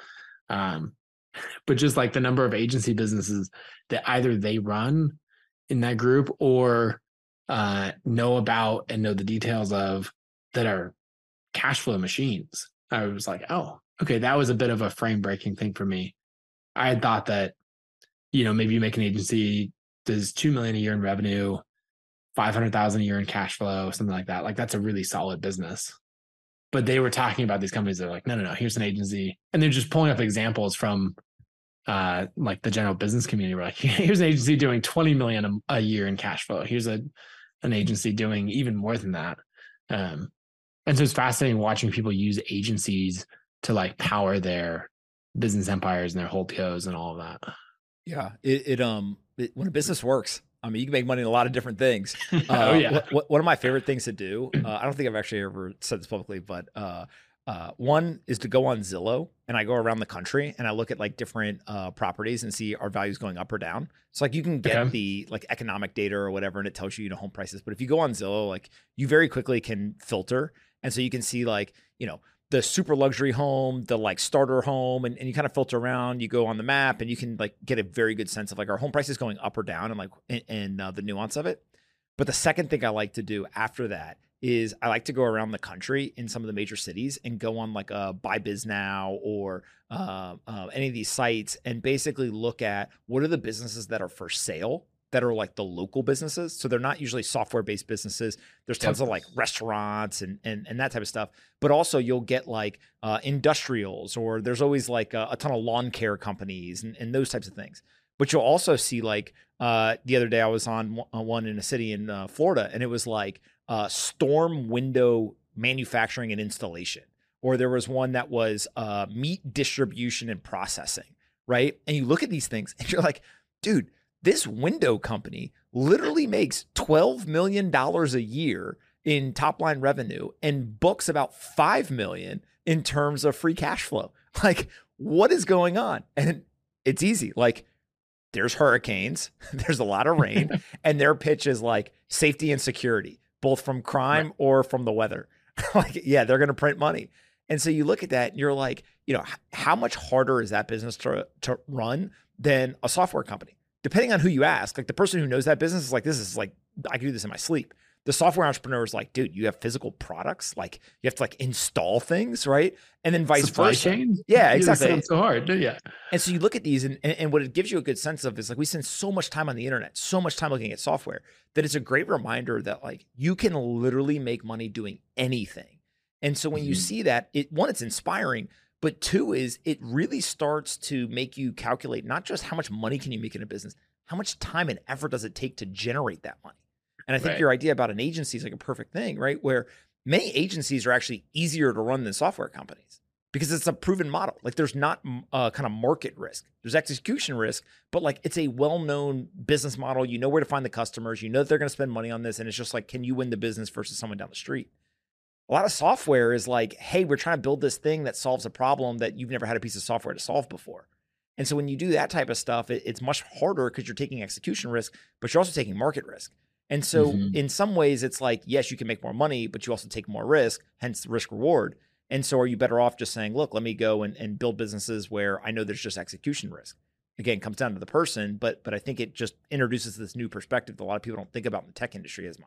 But just like the number of agency businesses that either they run in that group or know about and know the details of that are cash flow machines. I was like, oh, okay, that was a bit of a frame breaking thing for me. I had thought that, you know, maybe you make an agency, does $2 million a year in revenue, 500,000 a year in cash flow, something like that. Like that's a really solid business. But they were talking about these companies. They're like, no, here's an agency. And they're just pulling up examples from like the general business community. We're like, here's an agency doing 20 million a year in cash flow. Here's an agency doing even more than that. And so it's fascinating watching people use agencies to like power their business empires and their holdcos and all of that. Yeah. When a business works, I mean, you can make money in a lot of different things. Oh, yeah. One of my favorite things to do, I don't think I've actually ever said this publicly, but one is to go on Zillow, and I go around the country and I look at like different properties and see our values going up or down. So like you can get the like economic data or whatever, and it tells you, home prices. But if you go on Zillow, like you very quickly can filter. And so you can see like, the super luxury home, the like starter home, and you kind of filter around, you go on the map and you can like get a very good sense of like our home prices going up or down and like and the nuance of it. But the second thing I like to do after that is I like to go around the country in some of the major cities and go on like a Buy Biz Now or any of these sites and basically look at what are the businesses that are for sale that are like the local businesses. So they're not usually software-based businesses. There's tons of like restaurants and that type of stuff. But also you'll get like industrials, or there's always like a ton of lawn care companies and those types of things. But you'll also see like the other day I was on one in a city in Florida, and it was like storm window manufacturing and installation. Or there was one that was meat distribution and processing, right? And you look at these things and you're like, dude, this window company literally makes $12 million a year in top line revenue and books about $5 million in terms of free cash flow. Like, what is going on? And it's easy. Like, there's hurricanes, there's a lot of rain, and their pitch is like safety and security, both from crime or from the weather. Like, yeah, they're going to print money. And so you look at that and you're like, you know, how much harder is that business to run than a software company? Depending on who you ask, like the person who knows that business is like, this is like, I can do this in my sleep. The software entrepreneur is like, dude, you have physical products, like you have to like install things, right? And then vice Supply versa. chain? Yeah, exactly. It sounds so hard. Yeah. And so you look at these and what it gives you a good sense of is like, we spend so much time on the internet, so much time looking at software, that it's a great reminder that like you can literally make money doing anything. And so when you see that, it's inspiring, but two is it really starts to make you calculate not just how much money can you make in a business, how much time and effort does it take to generate that money? And I think your idea about an agency is like a perfect thing, right? Where many agencies are actually easier to run than software companies because it's a proven model. Like there's not kind of market risk. There's execution risk, but like it's a well-known business model. You know where to find the customers. You know that they're going to spend money on this. And it's just like, can you win the business versus someone down the street? A lot of software is like, hey, we're trying to build this thing that solves a problem that you've never had a piece of software to solve before. And so when you do that type of stuff, it's much harder because you're taking execution risk, but you're also taking market risk. And so in some ways, it's like, yes, you can make more money, but you also take more risk, hence the risk reward. And so are you better off just saying, look, let me go and build businesses where I know there's just execution risk? Again, it comes down to the person, but I think it just introduces this new perspective that a lot of people don't think about in the tech industry as much.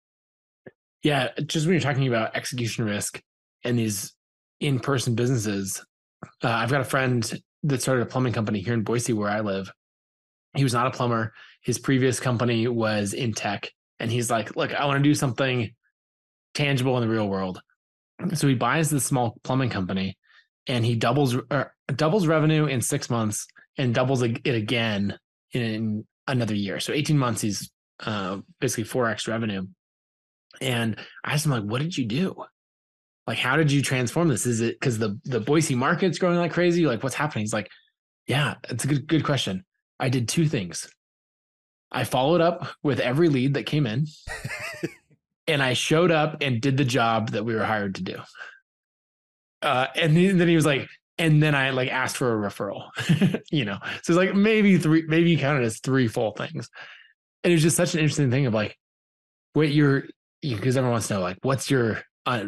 Yeah, just when you're talking about execution risk and these in-person businesses, I've got a friend that started a plumbing company here in Boise where I live. He was not a plumber. His previous company was in tech. And he's like, look, I want to do something tangible in the real world. So he buys this small plumbing company and he doubles revenue in 6 months and doubles it again in another year. So 18 months, he's basically 4x revenue. And I asked him, like, what did you do? Like, how did you transform this? Is it because the Boise market's growing like crazy? Like, what's happening? He's like, yeah, it's a good question. I did two things. I followed up with every lead that came in and I showed up and did the job that we were hired to do. And then he was like, and then I like asked for a referral, you know? So it's like maybe you count it as 3 full things. And it was just such an interesting thing of like, because everyone wants to know, like, what's your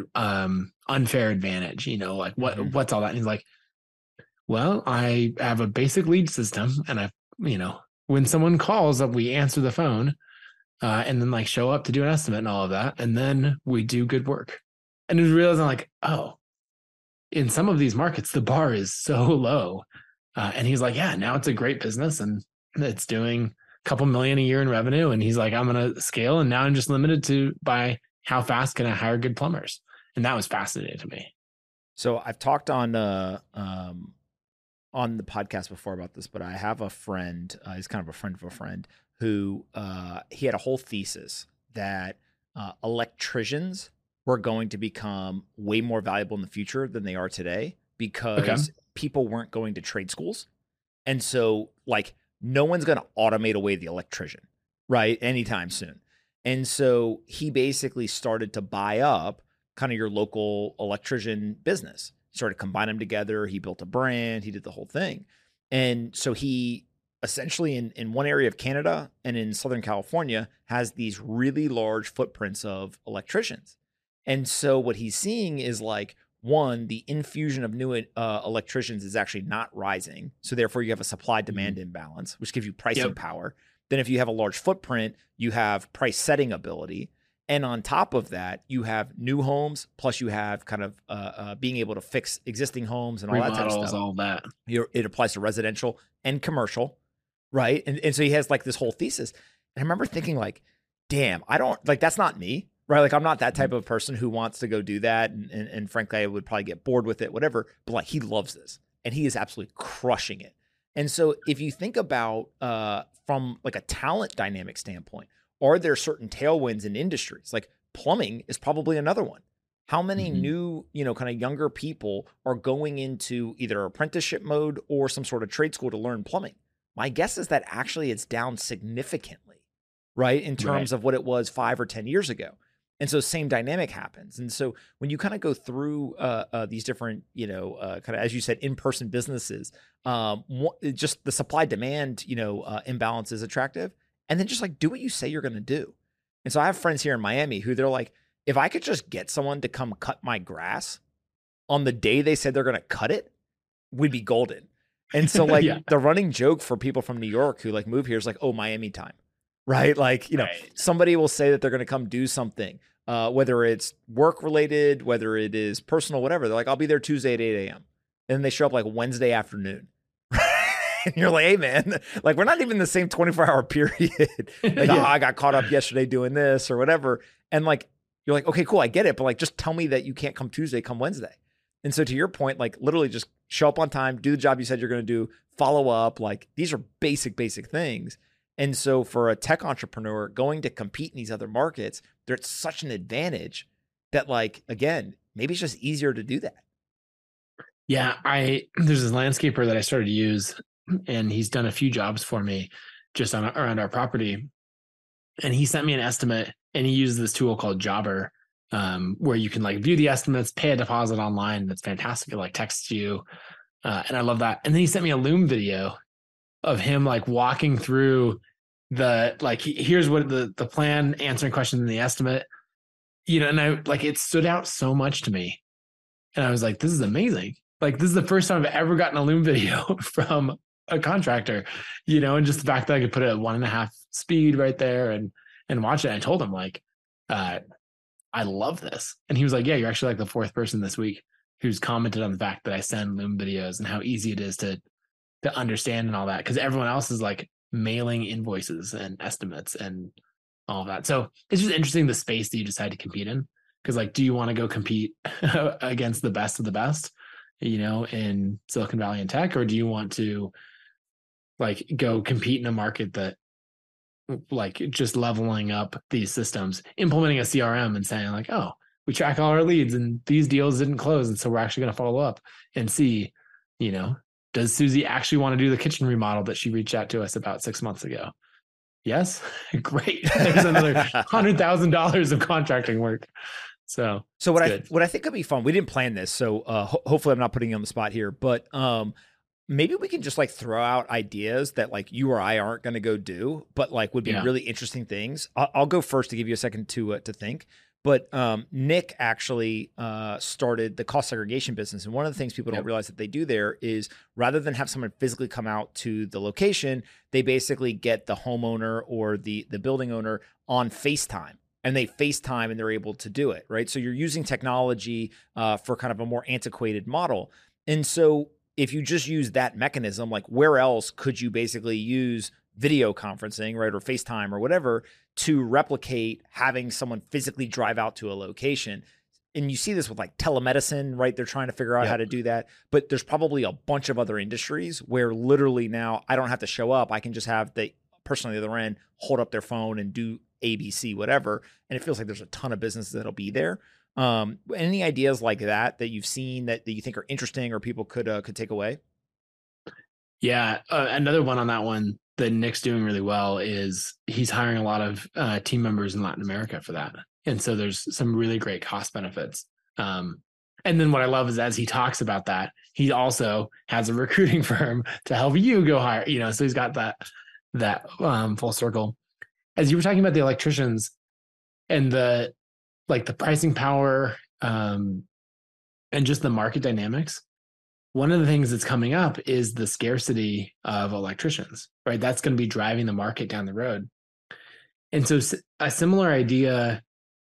unfair advantage? You know, like what's all that? And he's like, well, I have a basic lead system and when someone calls up, we answer the phone and then like show up to do an estimate and all of that. And then we do good work. And I was realizing like, oh, in some of these markets, the bar is so low. And he's like, yeah, now it's a great business and it's doing a couple million a year in revenue. And he's like, I'm going to scale. And now I'm just limited by how fast can I hire good plumbers? And that was fascinating to me. So I've talked on the podcast before about this, but I have a friend, he's kind of a friend of a friend, who he had a whole thesis that electricians were going to become way more valuable in the future than they are today because people weren't going to trade schools. And so like no one's going to automate away the electrician, right? Anytime soon. And so he basically started to buy up kind of your local electrician business. Started combining them together. He built a brand. He did the whole thing. And so he essentially in one area of Canada and in Southern California has these really large footprints of electricians. And so what he's seeing is like, one, the infusion of new electricians is actually not rising. So therefore you have a supply-demand imbalance, which gives you pricing power. Then if you have a large footprint, you have price setting ability. And on top of that, you have new homes, plus you have kind of being able to fix existing homes and all that type of stuff. All that. It applies to residential and commercial, right? And so he has like this whole thesis. And I remember thinking like, damn, I don't like, that's not me, right? Like I'm not that type of person who wants to go do that. And frankly, I would probably get bored with it, whatever. But like he loves this and he is absolutely crushing it. And so if you think about from like a talent dynamic standpoint, are there certain tailwinds in industries? Like plumbing is probably another one. How many new, kind of younger people are going into either apprenticeship mode or some sort of trade school to learn plumbing? My guess is that actually it's down significantly, right? In terms of what it was 5 or 10 years ago. And so same dynamic happens. And so when you kind of go through these different, kind of, as you said, in-person businesses, just the supply demand, imbalance is attractive. And then just like do what you say you're going to do. And so I have friends here in Miami who they're like, if I could just get someone to come cut my grass on the day they said they're going to cut it, we'd be golden. And so like the running joke for people from New York who like move here is like, oh, Miami time, right? Like, somebody will say that they're going to come do something, whether it's work related, whether it is personal, whatever. They're like, I'll be there Tuesday at 8 a.m. And then they show up like Wednesday afternoon. And you're like, hey, man, like we're not even in the same 24-hour period. Like, I got caught up yesterday doing this or whatever. And like, you're like, okay, cool, I get it. But like, just tell me that you can't come Tuesday, come Wednesday. And so to your point, like literally just show up on time, do the job you said you're going to do, follow up. Like these are basic things. And so for a tech entrepreneur going to compete in these other markets, there's such an advantage that like, again, maybe it's just easier to do that. Yeah. There's this landscaper that I started to use, and he's done a few jobs for me just around our property. And he sent me an estimate, and he used this tool called Jobber, where you can like view the estimates, pay a deposit online. That's fantastic. It like texts you. And I love that. And then he sent me a Loom video of him like walking through here's what the plan, answering questions in the estimate, and I like, it stood out so much to me. And I was like, this is amazing. Like, this is the first time I've ever gotten a Loom video from a contractor, and just the fact that I could put it at 1.5 speed right there and watch it. I told him like, I love this. And he was like, yeah, you're actually like the 4th person this week who's commented on the fact that I send Loom videos and how easy it is to understand and all that. Cause everyone else is like mailing invoices and estimates and all of that. So it's just interesting the space that you decide to compete in. Cause like, do you want to go compete against the best of the best, in Silicon Valley and tech, or do you want to like go compete in a market that like just leveling up these systems, implementing a CRM and saying like, oh, we track all our leads and these deals didn't close. And so we're actually going to follow up and see, does Susie actually want to do the kitchen remodel that she reached out to us about 6 months ago? Yes. Great. There's another $100,000 of contracting work. So what I think could be fun, we didn't plan this. So hopefully I'm not putting you on the spot here, but maybe we can just like throw out ideas that like you or I aren't going to go do, but like would be really interesting things. I'll go first to give you a second to think. But Nick actually started the cost segregation business. And one of the things people don't realize that they do there is rather than have someone physically come out to the location, they basically get the homeowner or the building owner on FaceTime. And they FaceTime and they're able to do it, right? So you're using technology for kind of a more antiquated model. And so if you just use that mechanism, like where else could you basically use video conferencing, right, or FaceTime or whatever to replicate having someone physically drive out to a location? And you see this with like telemedicine, right? They're trying to figure out how to do that. But there's probably a bunch of other industries where literally now I don't have to show up. I can just have the person on the other end hold up their phone and do ABC, whatever. And it feels like there's a ton of businesses that'll be there. Any ideas like that you've seen that you think are interesting or people could take away? Yeah. Another one on that one that Nick's doing really well is he's hiring a lot of team members in Latin America for that. And so there's some really great cost benefits. And then what I love is as he talks about that, he also has a recruiting firm to help you go hire, so he's got that full circle. As you were talking about the electricians and the pricing power and just the market dynamics, one of the things that's coming up is the scarcity of electricians, right? That's going to be driving the market down the road. And so a similar idea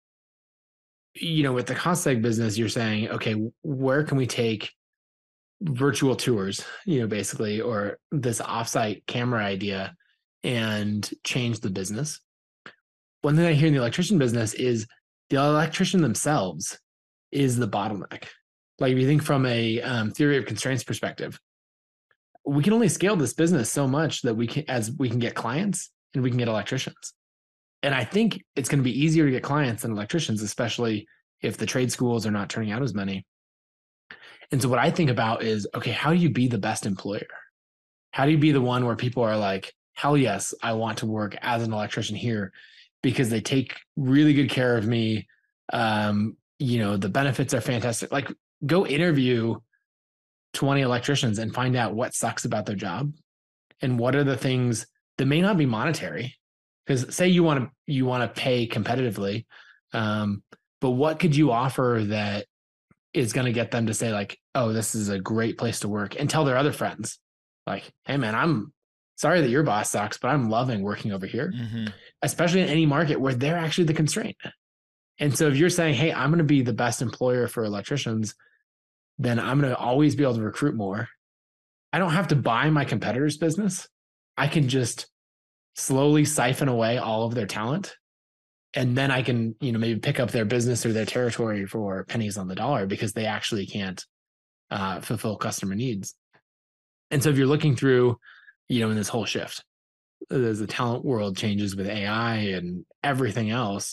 with the cost seg business, you're saying, okay, where can we take virtual tours, basically, or this offsite camera idea and change the business? One thing I hear in the electrician business is the electrician themselves is the bottleneck. Like, if you think from a theory of constraints perspective, we can only scale this business so much that we can get clients and we can get electricians. And I think it's going to be easier to get clients than electricians, especially if the trade schools are not turning out as many. And so what I think about is, okay, how do you be the best employer? How do you be the one where people are like, hell yes, I want to work as an electrician here because they take really good care of me. The benefits are fantastic. Like, go interview 20 electricians and find out what sucks about their job and what are the things that may not be monetary. Because say you want to pay competitively, but what could you offer that is going to get them to say, like, oh, this is a great place to work, and tell their other friends, like, hey man, I'm sorry that your boss sucks, but I'm loving working over here, especially in any market where they're actually the constraint. And so if you're saying, hey, I'm going to be the best employer for electricians, then I'm going to always be able to recruit more. I don't have to buy my competitor's business. I can just slowly siphon away all of their talent. And then I can, maybe pick up their business or their territory for pennies on the dollar because they actually can't fulfill customer needs. And so if you're looking through, in this whole shift, as the talent world changes with AI and everything else,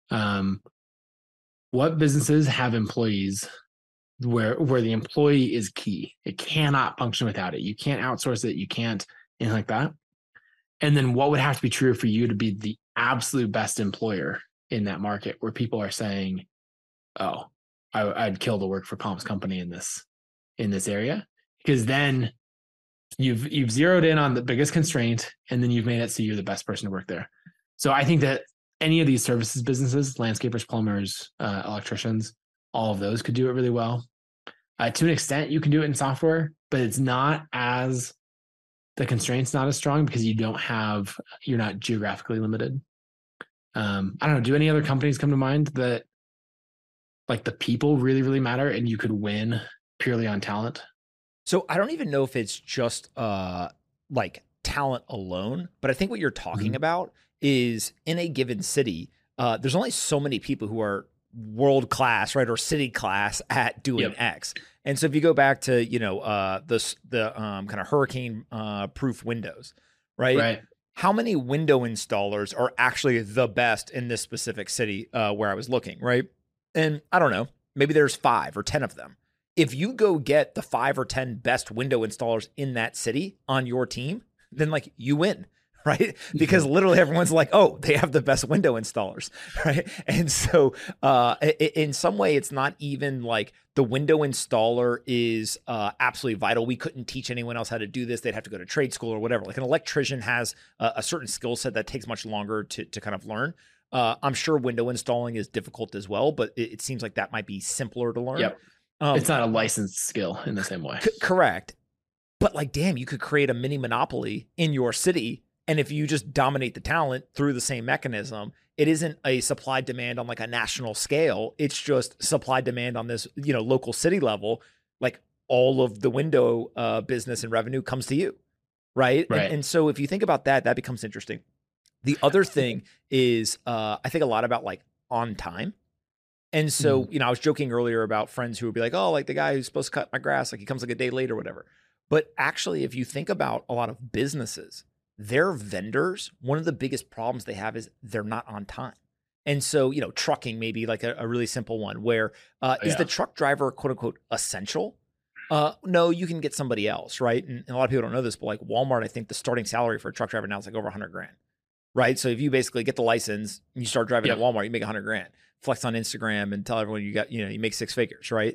what businesses have employees where the employee is key? It cannot function without it. You can't outsource it. You can't, anything like that. And then what would have to be true for you to be the absolute best employer in that market where people are saying, oh, I'd kill to work for Pomp's company in this area? Because then you've zeroed in on the biggest constraint, and then you've made it so you're the best person to work there. So I think that any of these services businesses, landscapers, plumbers, electricians, all of those could do it really well. To an extent, you can do it in software, but it's not as, the constraint's not as strong because you're not geographically limited. I don't know. Do any other companies come to mind that, like, the people really, really matter and you could win purely on talent? So I don't even know if it's just like talent alone, but I think what you're talking about is in a given city, there's only so many people who are world class, right, or city class at doing X. And so if you go back to the kind of hurricane proof windows, right? How many window installers are actually the best in this specific city where I was looking, right? And I don't know, maybe there's 5 or 10 of them. If you go get the 5 or 10 best window installers in that city on your team, then like you win, right? Because literally everyone's like, oh, they have the best window installers, right? And so in some way, it's not even like the window installer is absolutely vital. We couldn't teach anyone else how to do this. They'd have to go to trade school or whatever. Like an electrician has a certain skill set that takes much longer to kind of learn. I'm sure window installing is difficult as well, but it seems like that might be simpler to learn. Yep. It's not a licensed skill in the same way. Correct. But like, damn, you could create a mini monopoly in your city. And if you just dominate the talent through the same mechanism, it isn't a supply demand on like a national scale. It's just supply demand on this, local city level. Like all of the window business and revenue comes to you. Right. And so if you think about that, that becomes interesting. The other thing is I think a lot about like on time. And so, I was joking earlier about friends who would be like, oh, like the guy who's supposed to cut my grass, like he comes like a day late or whatever. But actually, if you think about a lot of businesses, their vendors, one of the biggest problems they have is they're not on time. And so, trucking may be like a really simple one where is the truck driver, quote unquote, essential? No, you can get somebody else, right? And a lot of people don't know this, but like Walmart, I think the starting salary for a truck driver now is like over $100,000, right? So if you basically get the license and you start driving at Walmart, you make $100,000. Flex on Instagram and tell everyone you make 6 figures, right?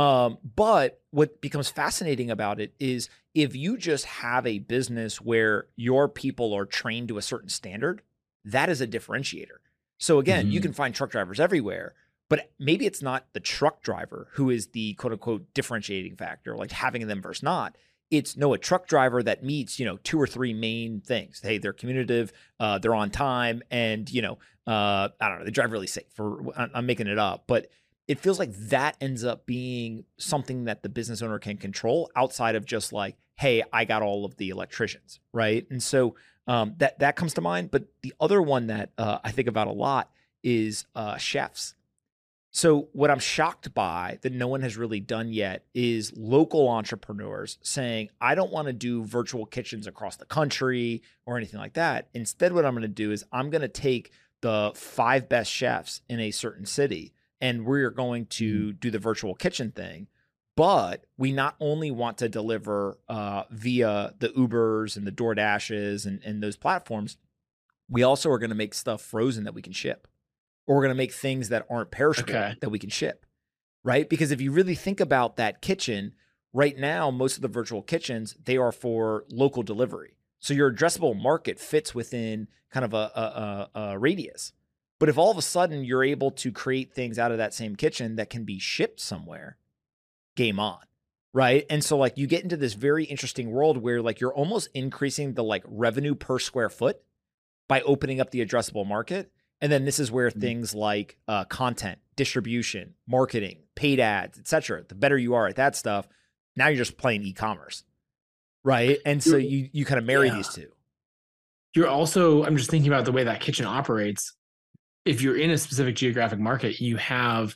But what becomes fascinating about it is if you just have a business where your people are trained to a certain standard, that is a differentiator. So again, you can find truck drivers everywhere, but maybe it's not the truck driver who is the quote unquote differentiating factor, like having them versus not. It's a truck driver that meets, 2 or 3 main things. Hey, they're communicative, they're on time, and, I don't know, they drive really safe. I'm making it up, but it feels like that ends up being something that the business owner can control outside of just like, hey, I got all of the electricians, right? And so that comes to mind. But the other one that I think about a lot is chefs. So what I'm shocked by that no one has really done yet is local entrepreneurs saying, I don't want to do virtual kitchens across the country or anything like that. Instead, what I'm going to do is I'm going to take the 5 best chefs in a certain city, and we're going to do the virtual kitchen thing. But we not only want to deliver via the Ubers and the DoorDashes and those platforms, we also are going to make stuff frozen that we can ship. Or we're going to make things that aren't perishable that we can ship, right? Because if you really think about that kitchen, right now, most of the virtual kitchens, they are for local delivery. So your addressable market fits within kind of a radius. But if all of a sudden you're able to create things out of that same kitchen that can be shipped somewhere, game on, right? And so like you get into this very interesting world where like you're almost increasing the like revenue per square foot by opening up the addressable market. And then this is where things like content, distribution, marketing, paid ads, et cetera, the better you are at that stuff, now you're just playing e-commerce, right? And so you kind of marry these two. You're also, I'm just thinking about the way that kitchen operates. If you're in a specific geographic market, you have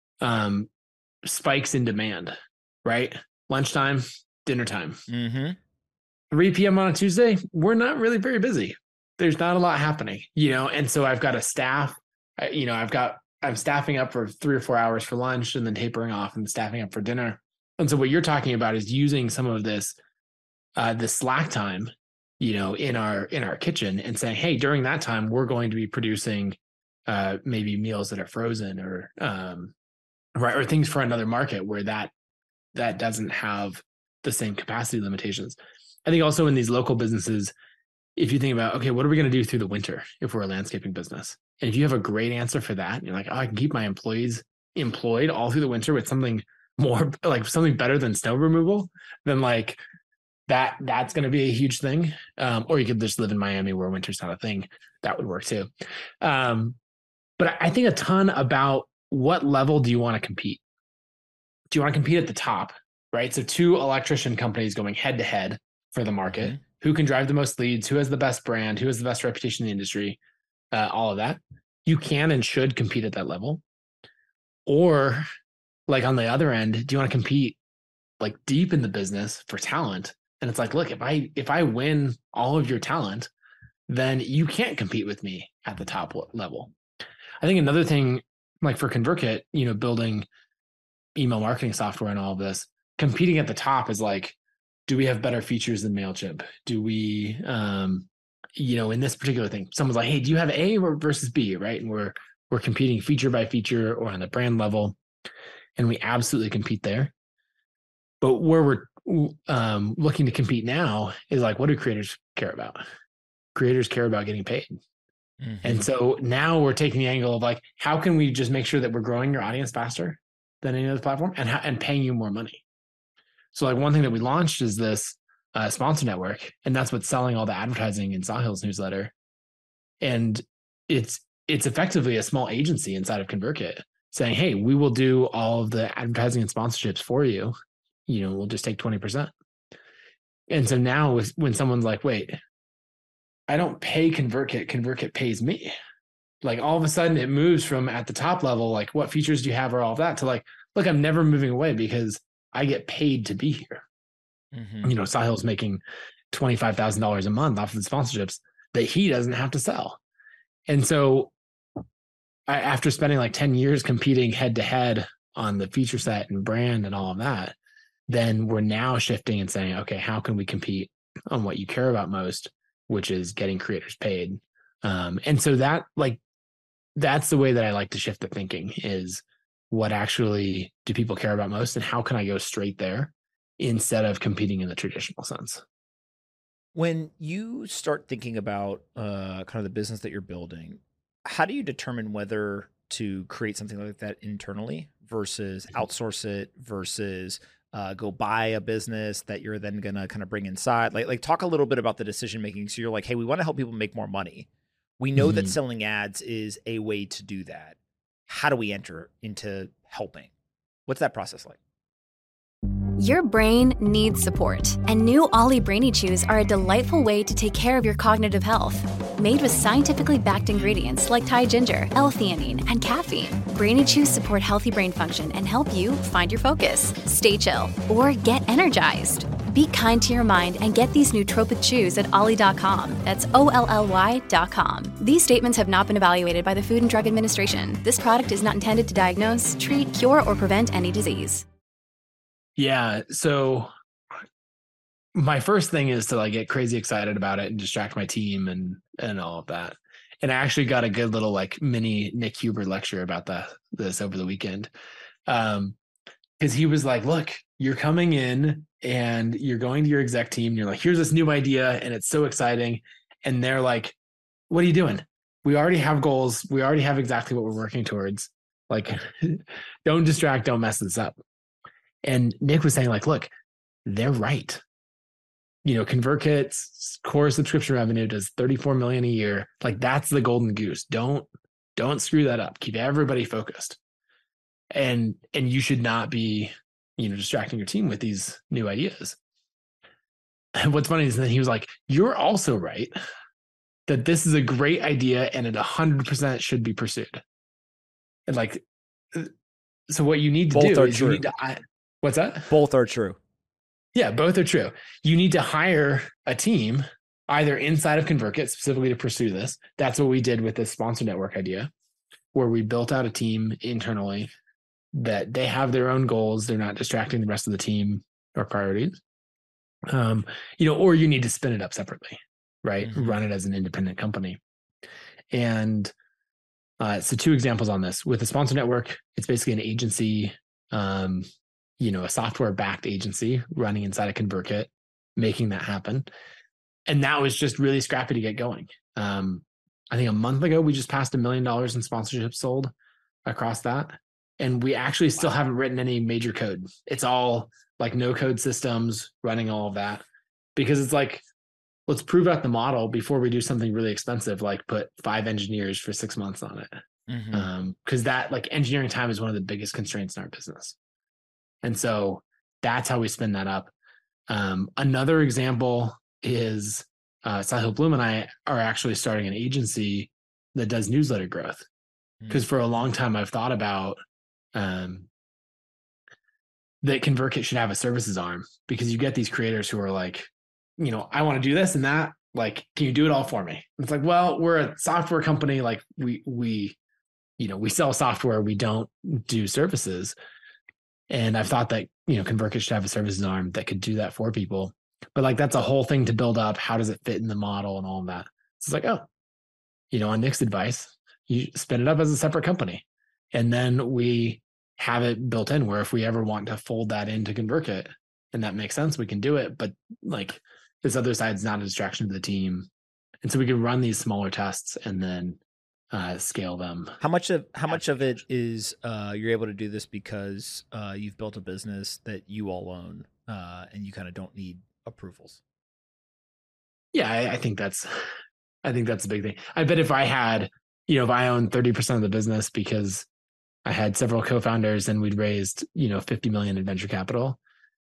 spikes in demand, right? Lunchtime, dinner time. 3 p.m. on a Tuesday, we're not really very busy. There's not a lot happening, and so I've got a staff, I'm staffing up for 3 or 4 hours for lunch and then tapering off and staffing up for dinner. And so what you're talking about is using some of this slack time, in our kitchen and saying, hey, during that time, we're going to be producing maybe meals that are frozen or things for another market where that doesn't have the same capacity limitations. I think also in these local businesses, if you think about, okay, what are we going to do through the winter if we're a landscaping business? And if you have a great answer for that, and you're like, oh, I can keep my employees employed all through the winter with something more like something better than snow removal, then like that's going to be a huge thing. Or you could just live in Miami where winter's not a thing. That would work too. But I think a ton about what level do you want to compete? Do you want to compete at the top, right? So 2 electrician companies going head to head for the market. Who can drive the most leads? Who has the best brand? Who has the best reputation in the industry? All of that. You can and should compete at that level. Or like on the other end, do you want to compete like deep in the business for talent? And it's like, look, if I win all of your talent, then you can't compete with me at the top level. I think another thing, like for ConvertKit, building email marketing software and all of this, competing at the top is like, do we have better features than MailChimp? Do we, in this particular thing, someone's like, hey, do you have A versus B, right? And we're competing feature by feature or on the brand level, and we absolutely compete there. But where we're looking to compete now is like, what do creators care about? Creators care about getting paid. And so now we're taking the angle of like, how can we just make sure that we're growing your audience faster than any other platform and paying you more money? So like one thing that we launched is this sponsor network, and that's what's selling all the advertising in Sahil's newsletter. And it's effectively a small agency inside of ConvertKit saying, hey, we will do all of the advertising and sponsorships for you. We'll just take 20%. And so now when someone's like, wait, I don't pay ConvertKit, ConvertKit pays me. Like all of a sudden it moves from at the top level, like what features do you have or all of that, to like, look, I'm never moving away because I get paid to be here. Sahil's making $25,000 a month off of the sponsorships that he doesn't have to sell. And so after spending like 10 years competing head to head on the feature set and brand and all of that, then we're now shifting and saying, okay, how can we compete on what you care about most, which is getting creators paid? And so that's the way that I like to shift the thinking is, what actually do people care about most, and how can I go straight there instead of competing in the traditional sense? When you start thinking about kind of the business that you're building, how do you determine whether to create something like that internally versus outsource it versus go buy a business that you're then going to kind of bring inside? Like talk a little bit about the decision making. So you're like, hey, we want to help people make more money. We know that selling ads is a way to do that. How do we enter into helping? What's that process like? Your brain needs support, and new Ollie Brainy Chews are a delightful way to take care of your cognitive health. Made with scientifically backed ingredients like Thai ginger, L-theanine, and caffeine, Brainy Chews support healthy brain function and help you find your focus, stay chill, or get energized. Be kind to your mind and get these nootropic chews at ollie.com. That's OLLY.com. These statements have not been evaluated by the Food and Drug Administration. This product is not intended to diagnose, treat, cure, or prevent any disease. Yeah. So my first thing is to like get crazy excited about it and distract my team and all of that. And I actually got a good little like mini Nick Huber lecture about this over the weekend. Cause he was like, look, you're coming in and you're going to your exec team. And you're like, here's this new idea. And it's so exciting. And they're like, what are you doing? We already have goals. We already have exactly what we're working towards. Like, don't distract, don't mess this up. And Nick was saying like, look, they're right. You know, ConvertKit's core subscription revenue does 34 million a year. Like that's the golden goose. Don't screw that up. Keep everybody focused. And you should not be, you know, distracting your team with these new ideas. And what's funny is that he was like, you're also right that this is a great idea and it 100% should be pursued. And like, so what you need to do is you need to, what's that? Both are true. Yeah, both are true. You need to hire a team either inside of ConvertKit specifically to pursue this. That's what we did with this sponsor network idea, where we built out a team internally that they have their own goals. They're not distracting the rest of the team or priorities. You know, or you need to spin it up separately, right? Run it as an independent company. And so 2 examples on this. With the sponsor network, it's basically an agency, you know, a software-backed agency running inside of ConvertKit, making that happen. And that was just really scrappy to get going. I think a month ago, we just passed $1 million in sponsorships sold across that. And we actually still haven't written any major code. It's all like no code systems running all of that, because it's like, let's prove out the model before we do something really expensive, like put 5 engineers for 6 months on it. Because that like engineering time is one of the biggest constraints in our business. And so that's how we spin that up. Another example is Sahil Bloom and I are actually starting an agency that does newsletter growth. Because for a long time, I've thought about that ConvertKit should have a services arm, because you get these creators who are like, you know, I want to do this and that. Like, can you do it all for me? It's like, well, we're a software company. Like we sell software. We don't do services. And I've thought that, you know, ConvertKit should have a services arm that could do that for people. But like, that's a whole thing to build up. How does it fit in the model and all of that? It's like, oh, you know, on Nick's advice, you spin it up as a separate company. And then we have it built in where if we ever want to fold that into ConvertKit and that makes sense, we can do it. But like this other side is not a distraction to the team. And so we can run these smaller tests and then scale them. How much of it is you're able to do this because you've built a business that you all own and you kind of don't need approvals? Yeah, I think that's a big thing. I bet if I had, you know, if I owned 30% of the business because I had several co-founders and we'd raised, you know, 50 million in venture capital,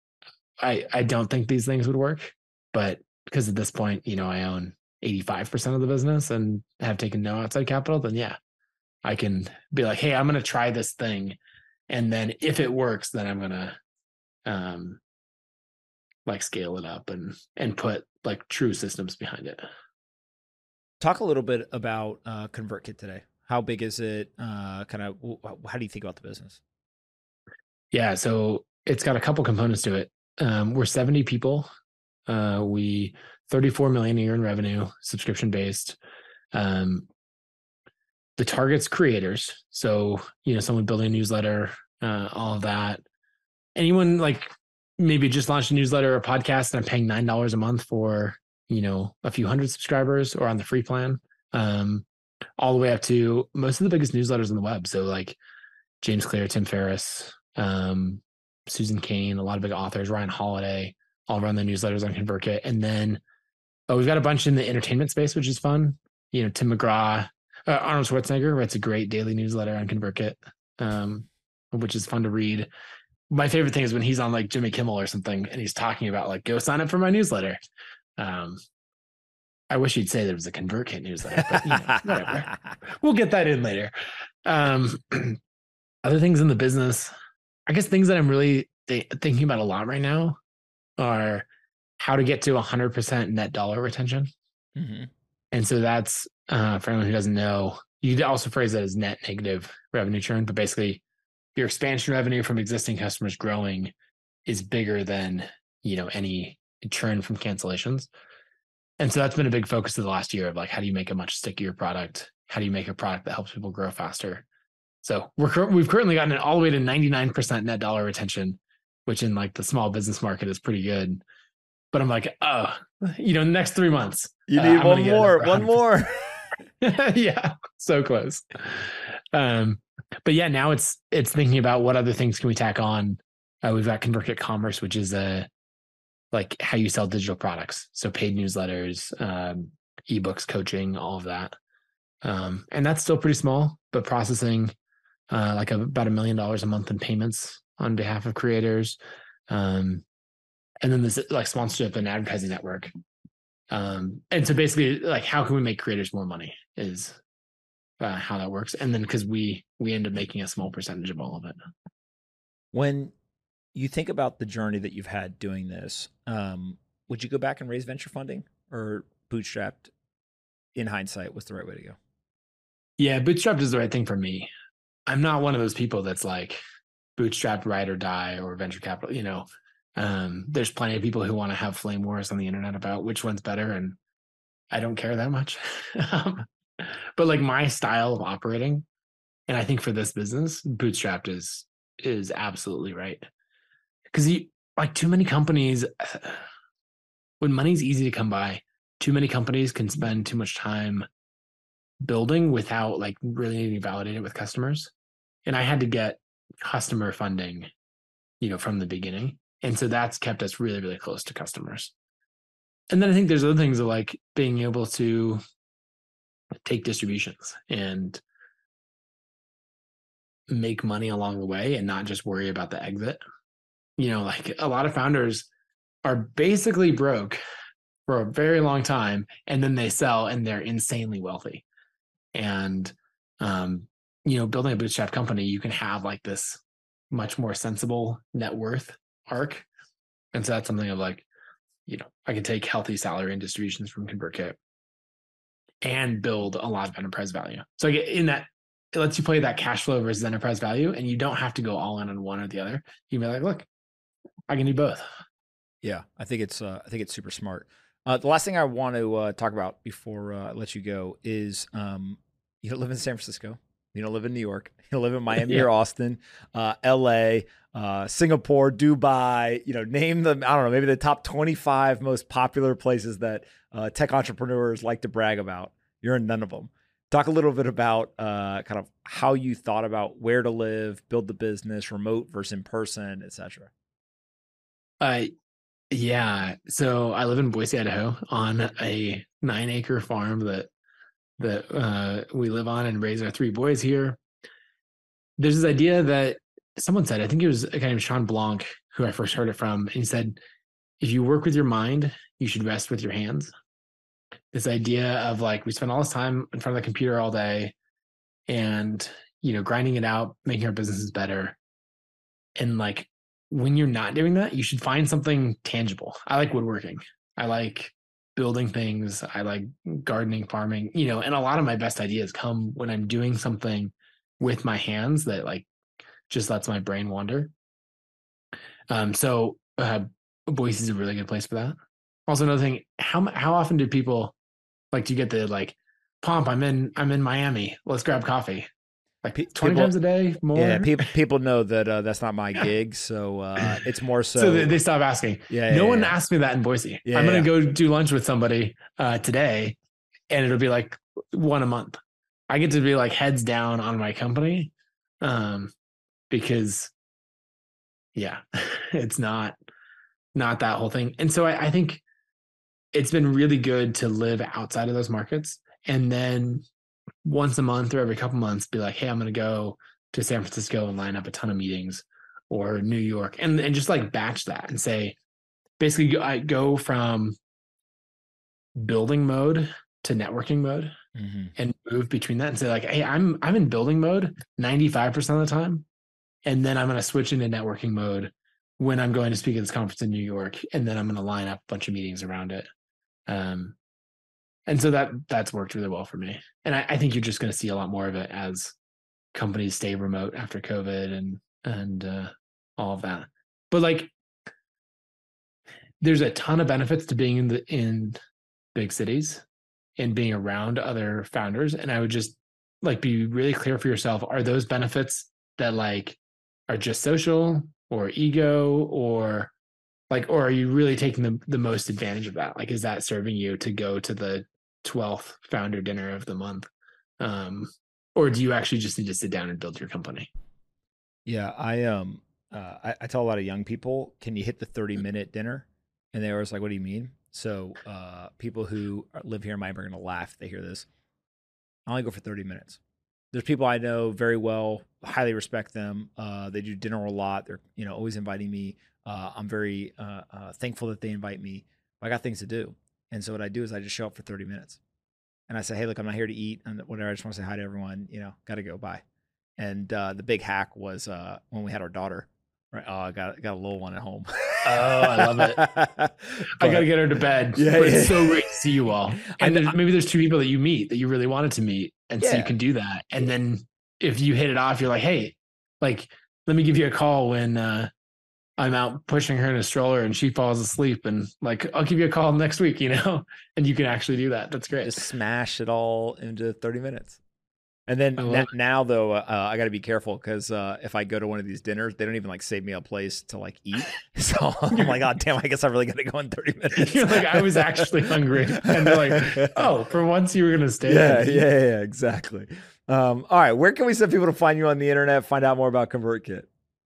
I don't think these things would work. But because at this point, you know, I own 85% of the business and have taken no outside capital, then yeah, I can be like, hey, I'm going to try this thing. And then if it works, then I'm going to like scale it up and put like true systems behind it. Talk a little bit about ConvertKit today. How big is it? How do you think about the business? Yeah, so it's got a couple components to it. We're 70 people. We 34 million a year in revenue, subscription based. The target's creators. So, you know, someone building a newsletter, all of that. Anyone like maybe just launched a newsletter or a podcast and I'm paying $9 a month for, you know, a few hundred subscribers, or on the free plan, all the way up to most of the biggest newsletters on the web. So like James Clear, Tim Ferriss, Susan Cain, a lot of big authors, Ryan Holiday, all run the newsletters on ConvertKit. And then we've got a bunch in the entertainment space, which is fun. Tim McGraw, Arnold Schwarzenegger writes a great daily newsletter on ConvertKit, which is fun to read. My favorite thing is when he's on like Jimmy Kimmel or something and he's talking about like, go sign up for my newsletter. I wish he'd say there was a ConvertKit newsletter, but whatever. We'll get that in later. Other things in the business, I guess things that I'm really thinking about a lot right now are how to get to 100% net dollar retention. Mm-hmm. And so that's, for anyone who doesn't know, you could also phrase that as net negative revenue churn, but basically your expansion revenue from existing customers growing is bigger than, any churn from cancellations. And so that's been a big focus of the last year of like, how do you make a much stickier product? How do you make a product that helps people grow faster? So we've currently gotten it all the way to 99% net dollar retention, which in like the small business market is pretty good. But I'm like, next 3 months. You need one more. Yeah, so close. But yeah, now it's thinking about what other things can we tack on. We've got ConvertKit Commerce, which is like how you sell digital products. So paid newsletters, ebooks, coaching, all of that. And that's still pretty small, but processing about $1 million a month in payments on behalf of creators. And then this like sponsorship and advertising network. And so basically like, how can we make creators more money is how that works. And then because we end up making a small percentage of all of it. When you think about the journey that you've had doing this, would you go back and raise venture funding, or bootstrapped in hindsight was the right way to go? Yeah, bootstrapped is the right thing for me. I'm not one of those people that's like bootstrapped ride or die or venture capital, there's plenty of people who want to have flame wars on the internet about which one's better. And I don't care that much. But like my style of operating, and I think for this business, bootstrapped is absolutely right. Because too many companies, when money's easy to come by, too many companies can spend too much time building without like really needing to validate it with customers. And I had to get customer funding, from the beginning. And so that's kept us really, really close to customers. And then I think there's other things of like being able to take distributions and make money along the way and not just worry about the exit. Like a lot of founders are basically broke for a very long time, and then they sell and they're insanely wealthy. And, building a bootstrap company, you can have like this much more sensible net worth arc. And so that's something of like, I can take healthy salary and distributions from ConvertKit and build a lot of enterprise value. So in that, it lets you play that cash flow versus enterprise value, and you don't have to go all in on one or the other. You can be like, look, I can do both. Yeah, I think it's super smart. The last thing I want to talk about before I let you go is you don't live in San Francisco. You don't live in New York. You don't live in Miami or Austin, LA, Singapore, Dubai. Name them. I don't know, maybe the top 25 most popular places that tech entrepreneurs like to brag about. You're in none of them. Talk a little bit about kind of how you thought about where to live, build the business, remote versus in person, et cetera. Yeah. So I live in Boise, Idaho, on a 9-acre farm that we live on and raise our 3 boys here. There's this idea that someone said, I think it was a guy named Sean Blanc, who I first heard it from. And he said, if you work with your mind, you should rest with your hands. This idea of like, we spend all this time in front of the computer all day and, grinding it out, making our businesses better. And like, when you're not doing that, you should find something tangible. I like woodworking. I like building things. I like gardening, farming, and a lot of my best ideas come when I'm doing something with my hands that like just lets my brain wander. So Boise is a really good place for that. Also, another thing, how often do people like, do you get the like, Pomp, I'm in Miami, let's grab coffee? Like 20 times a day, more? Yeah, people know that that's not my gig, so it's more so. So they stop asking. No one asked me that in Boise. I'm going to go do lunch with somebody today, and it'll be like one a month. I get to be like heads down on my company because, Yeah, it's not that whole thing. And so I think it's been really good to live outside of those markets, and then once a month or every couple months be like, hey, I'm going to go to San Francisco and line up a ton of meetings, or New York, and just like batch that and say, basically I go from building mode to networking mode and move between that and say like, hey, I'm in building mode 95% of the time. And then I'm going to switch into networking mode when I'm going to speak at this conference in New York. And then I'm going to line up a bunch of meetings around it. And so that's worked really well for me. And I think you're just going to see a lot more of it as companies stay remote after COVID and all of that. But like, there's a ton of benefits to being in big cities and being around other founders. And I would just like be really clear for yourself. Are those benefits that like are just social or ego, or like, or are you really taking the most advantage of that? Like, is that serving you to go to the 12th founder dinner of the month? Or do you actually just need to sit down and build your company? Yeah. I tell a lot of young people, can you hit the 30-minute dinner? And they always like, what do you mean? So people who live here in Miami are going to laugh if they hear this. I only go for 30 minutes. There's people I know very well, highly respect them. They do dinner a lot. They're always inviting me. I'm very thankful that they invite me. I got things to do. And so what I do is I just show up for 30 minutes. And I say, hey, look, I'm not here to eat and whatever. I just want to say hi to everyone. Got to go. Bye. And the big hack was when we had our daughter. Right. Oh, I got a little one at home. Oh, I love it. I got to get her to bed. Yeah, but it's so great to see you all. And maybe there's two people that you meet that you really wanted to meet. And so you can do that. And then if you hit it off, you're like, hey, like, let me give you a call when I'm out pushing her in a stroller and she falls asleep, and like, I'll give you a call next week, and you can actually do that. That's great. Just smash it all into 30 minutes. And then now though, I got to be careful because if I go to one of these dinners, they don't even like save me a place to like eat. So I'm like, oh damn, I guess I really got to go in 30 minutes. You're like, I was actually hungry, and they're like, oh, for once you were gonna stay. Yeah, exactly. All right, where can we send people to find you on the internet? Find out more about ConvertKit.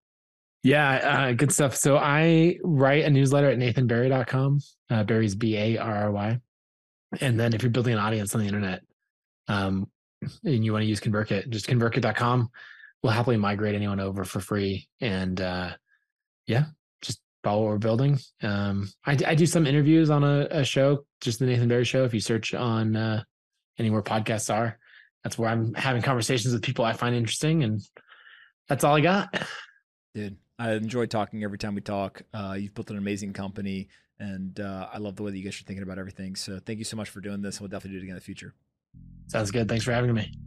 Yeah, good stuff. So I write a newsletter at nathanbarry.com. Barry's Barry. And then if you're building an audience on the internet, and you want to use ConvertKit, just ConvertKit.com. We'll happily migrate anyone over for free. And just follow what we're building. I do some interviews on a show, just the Nathan Barry Show. If you search on anywhere podcasts are, that's where I'm having conversations with people I find interesting. And that's all I got. Dude, I enjoy talking every time we talk. You've built an amazing company, and I love the way that you guys are thinking about everything. So thank you so much for doing this. We'll definitely do it again in the future. Sounds good. Thanks for having me.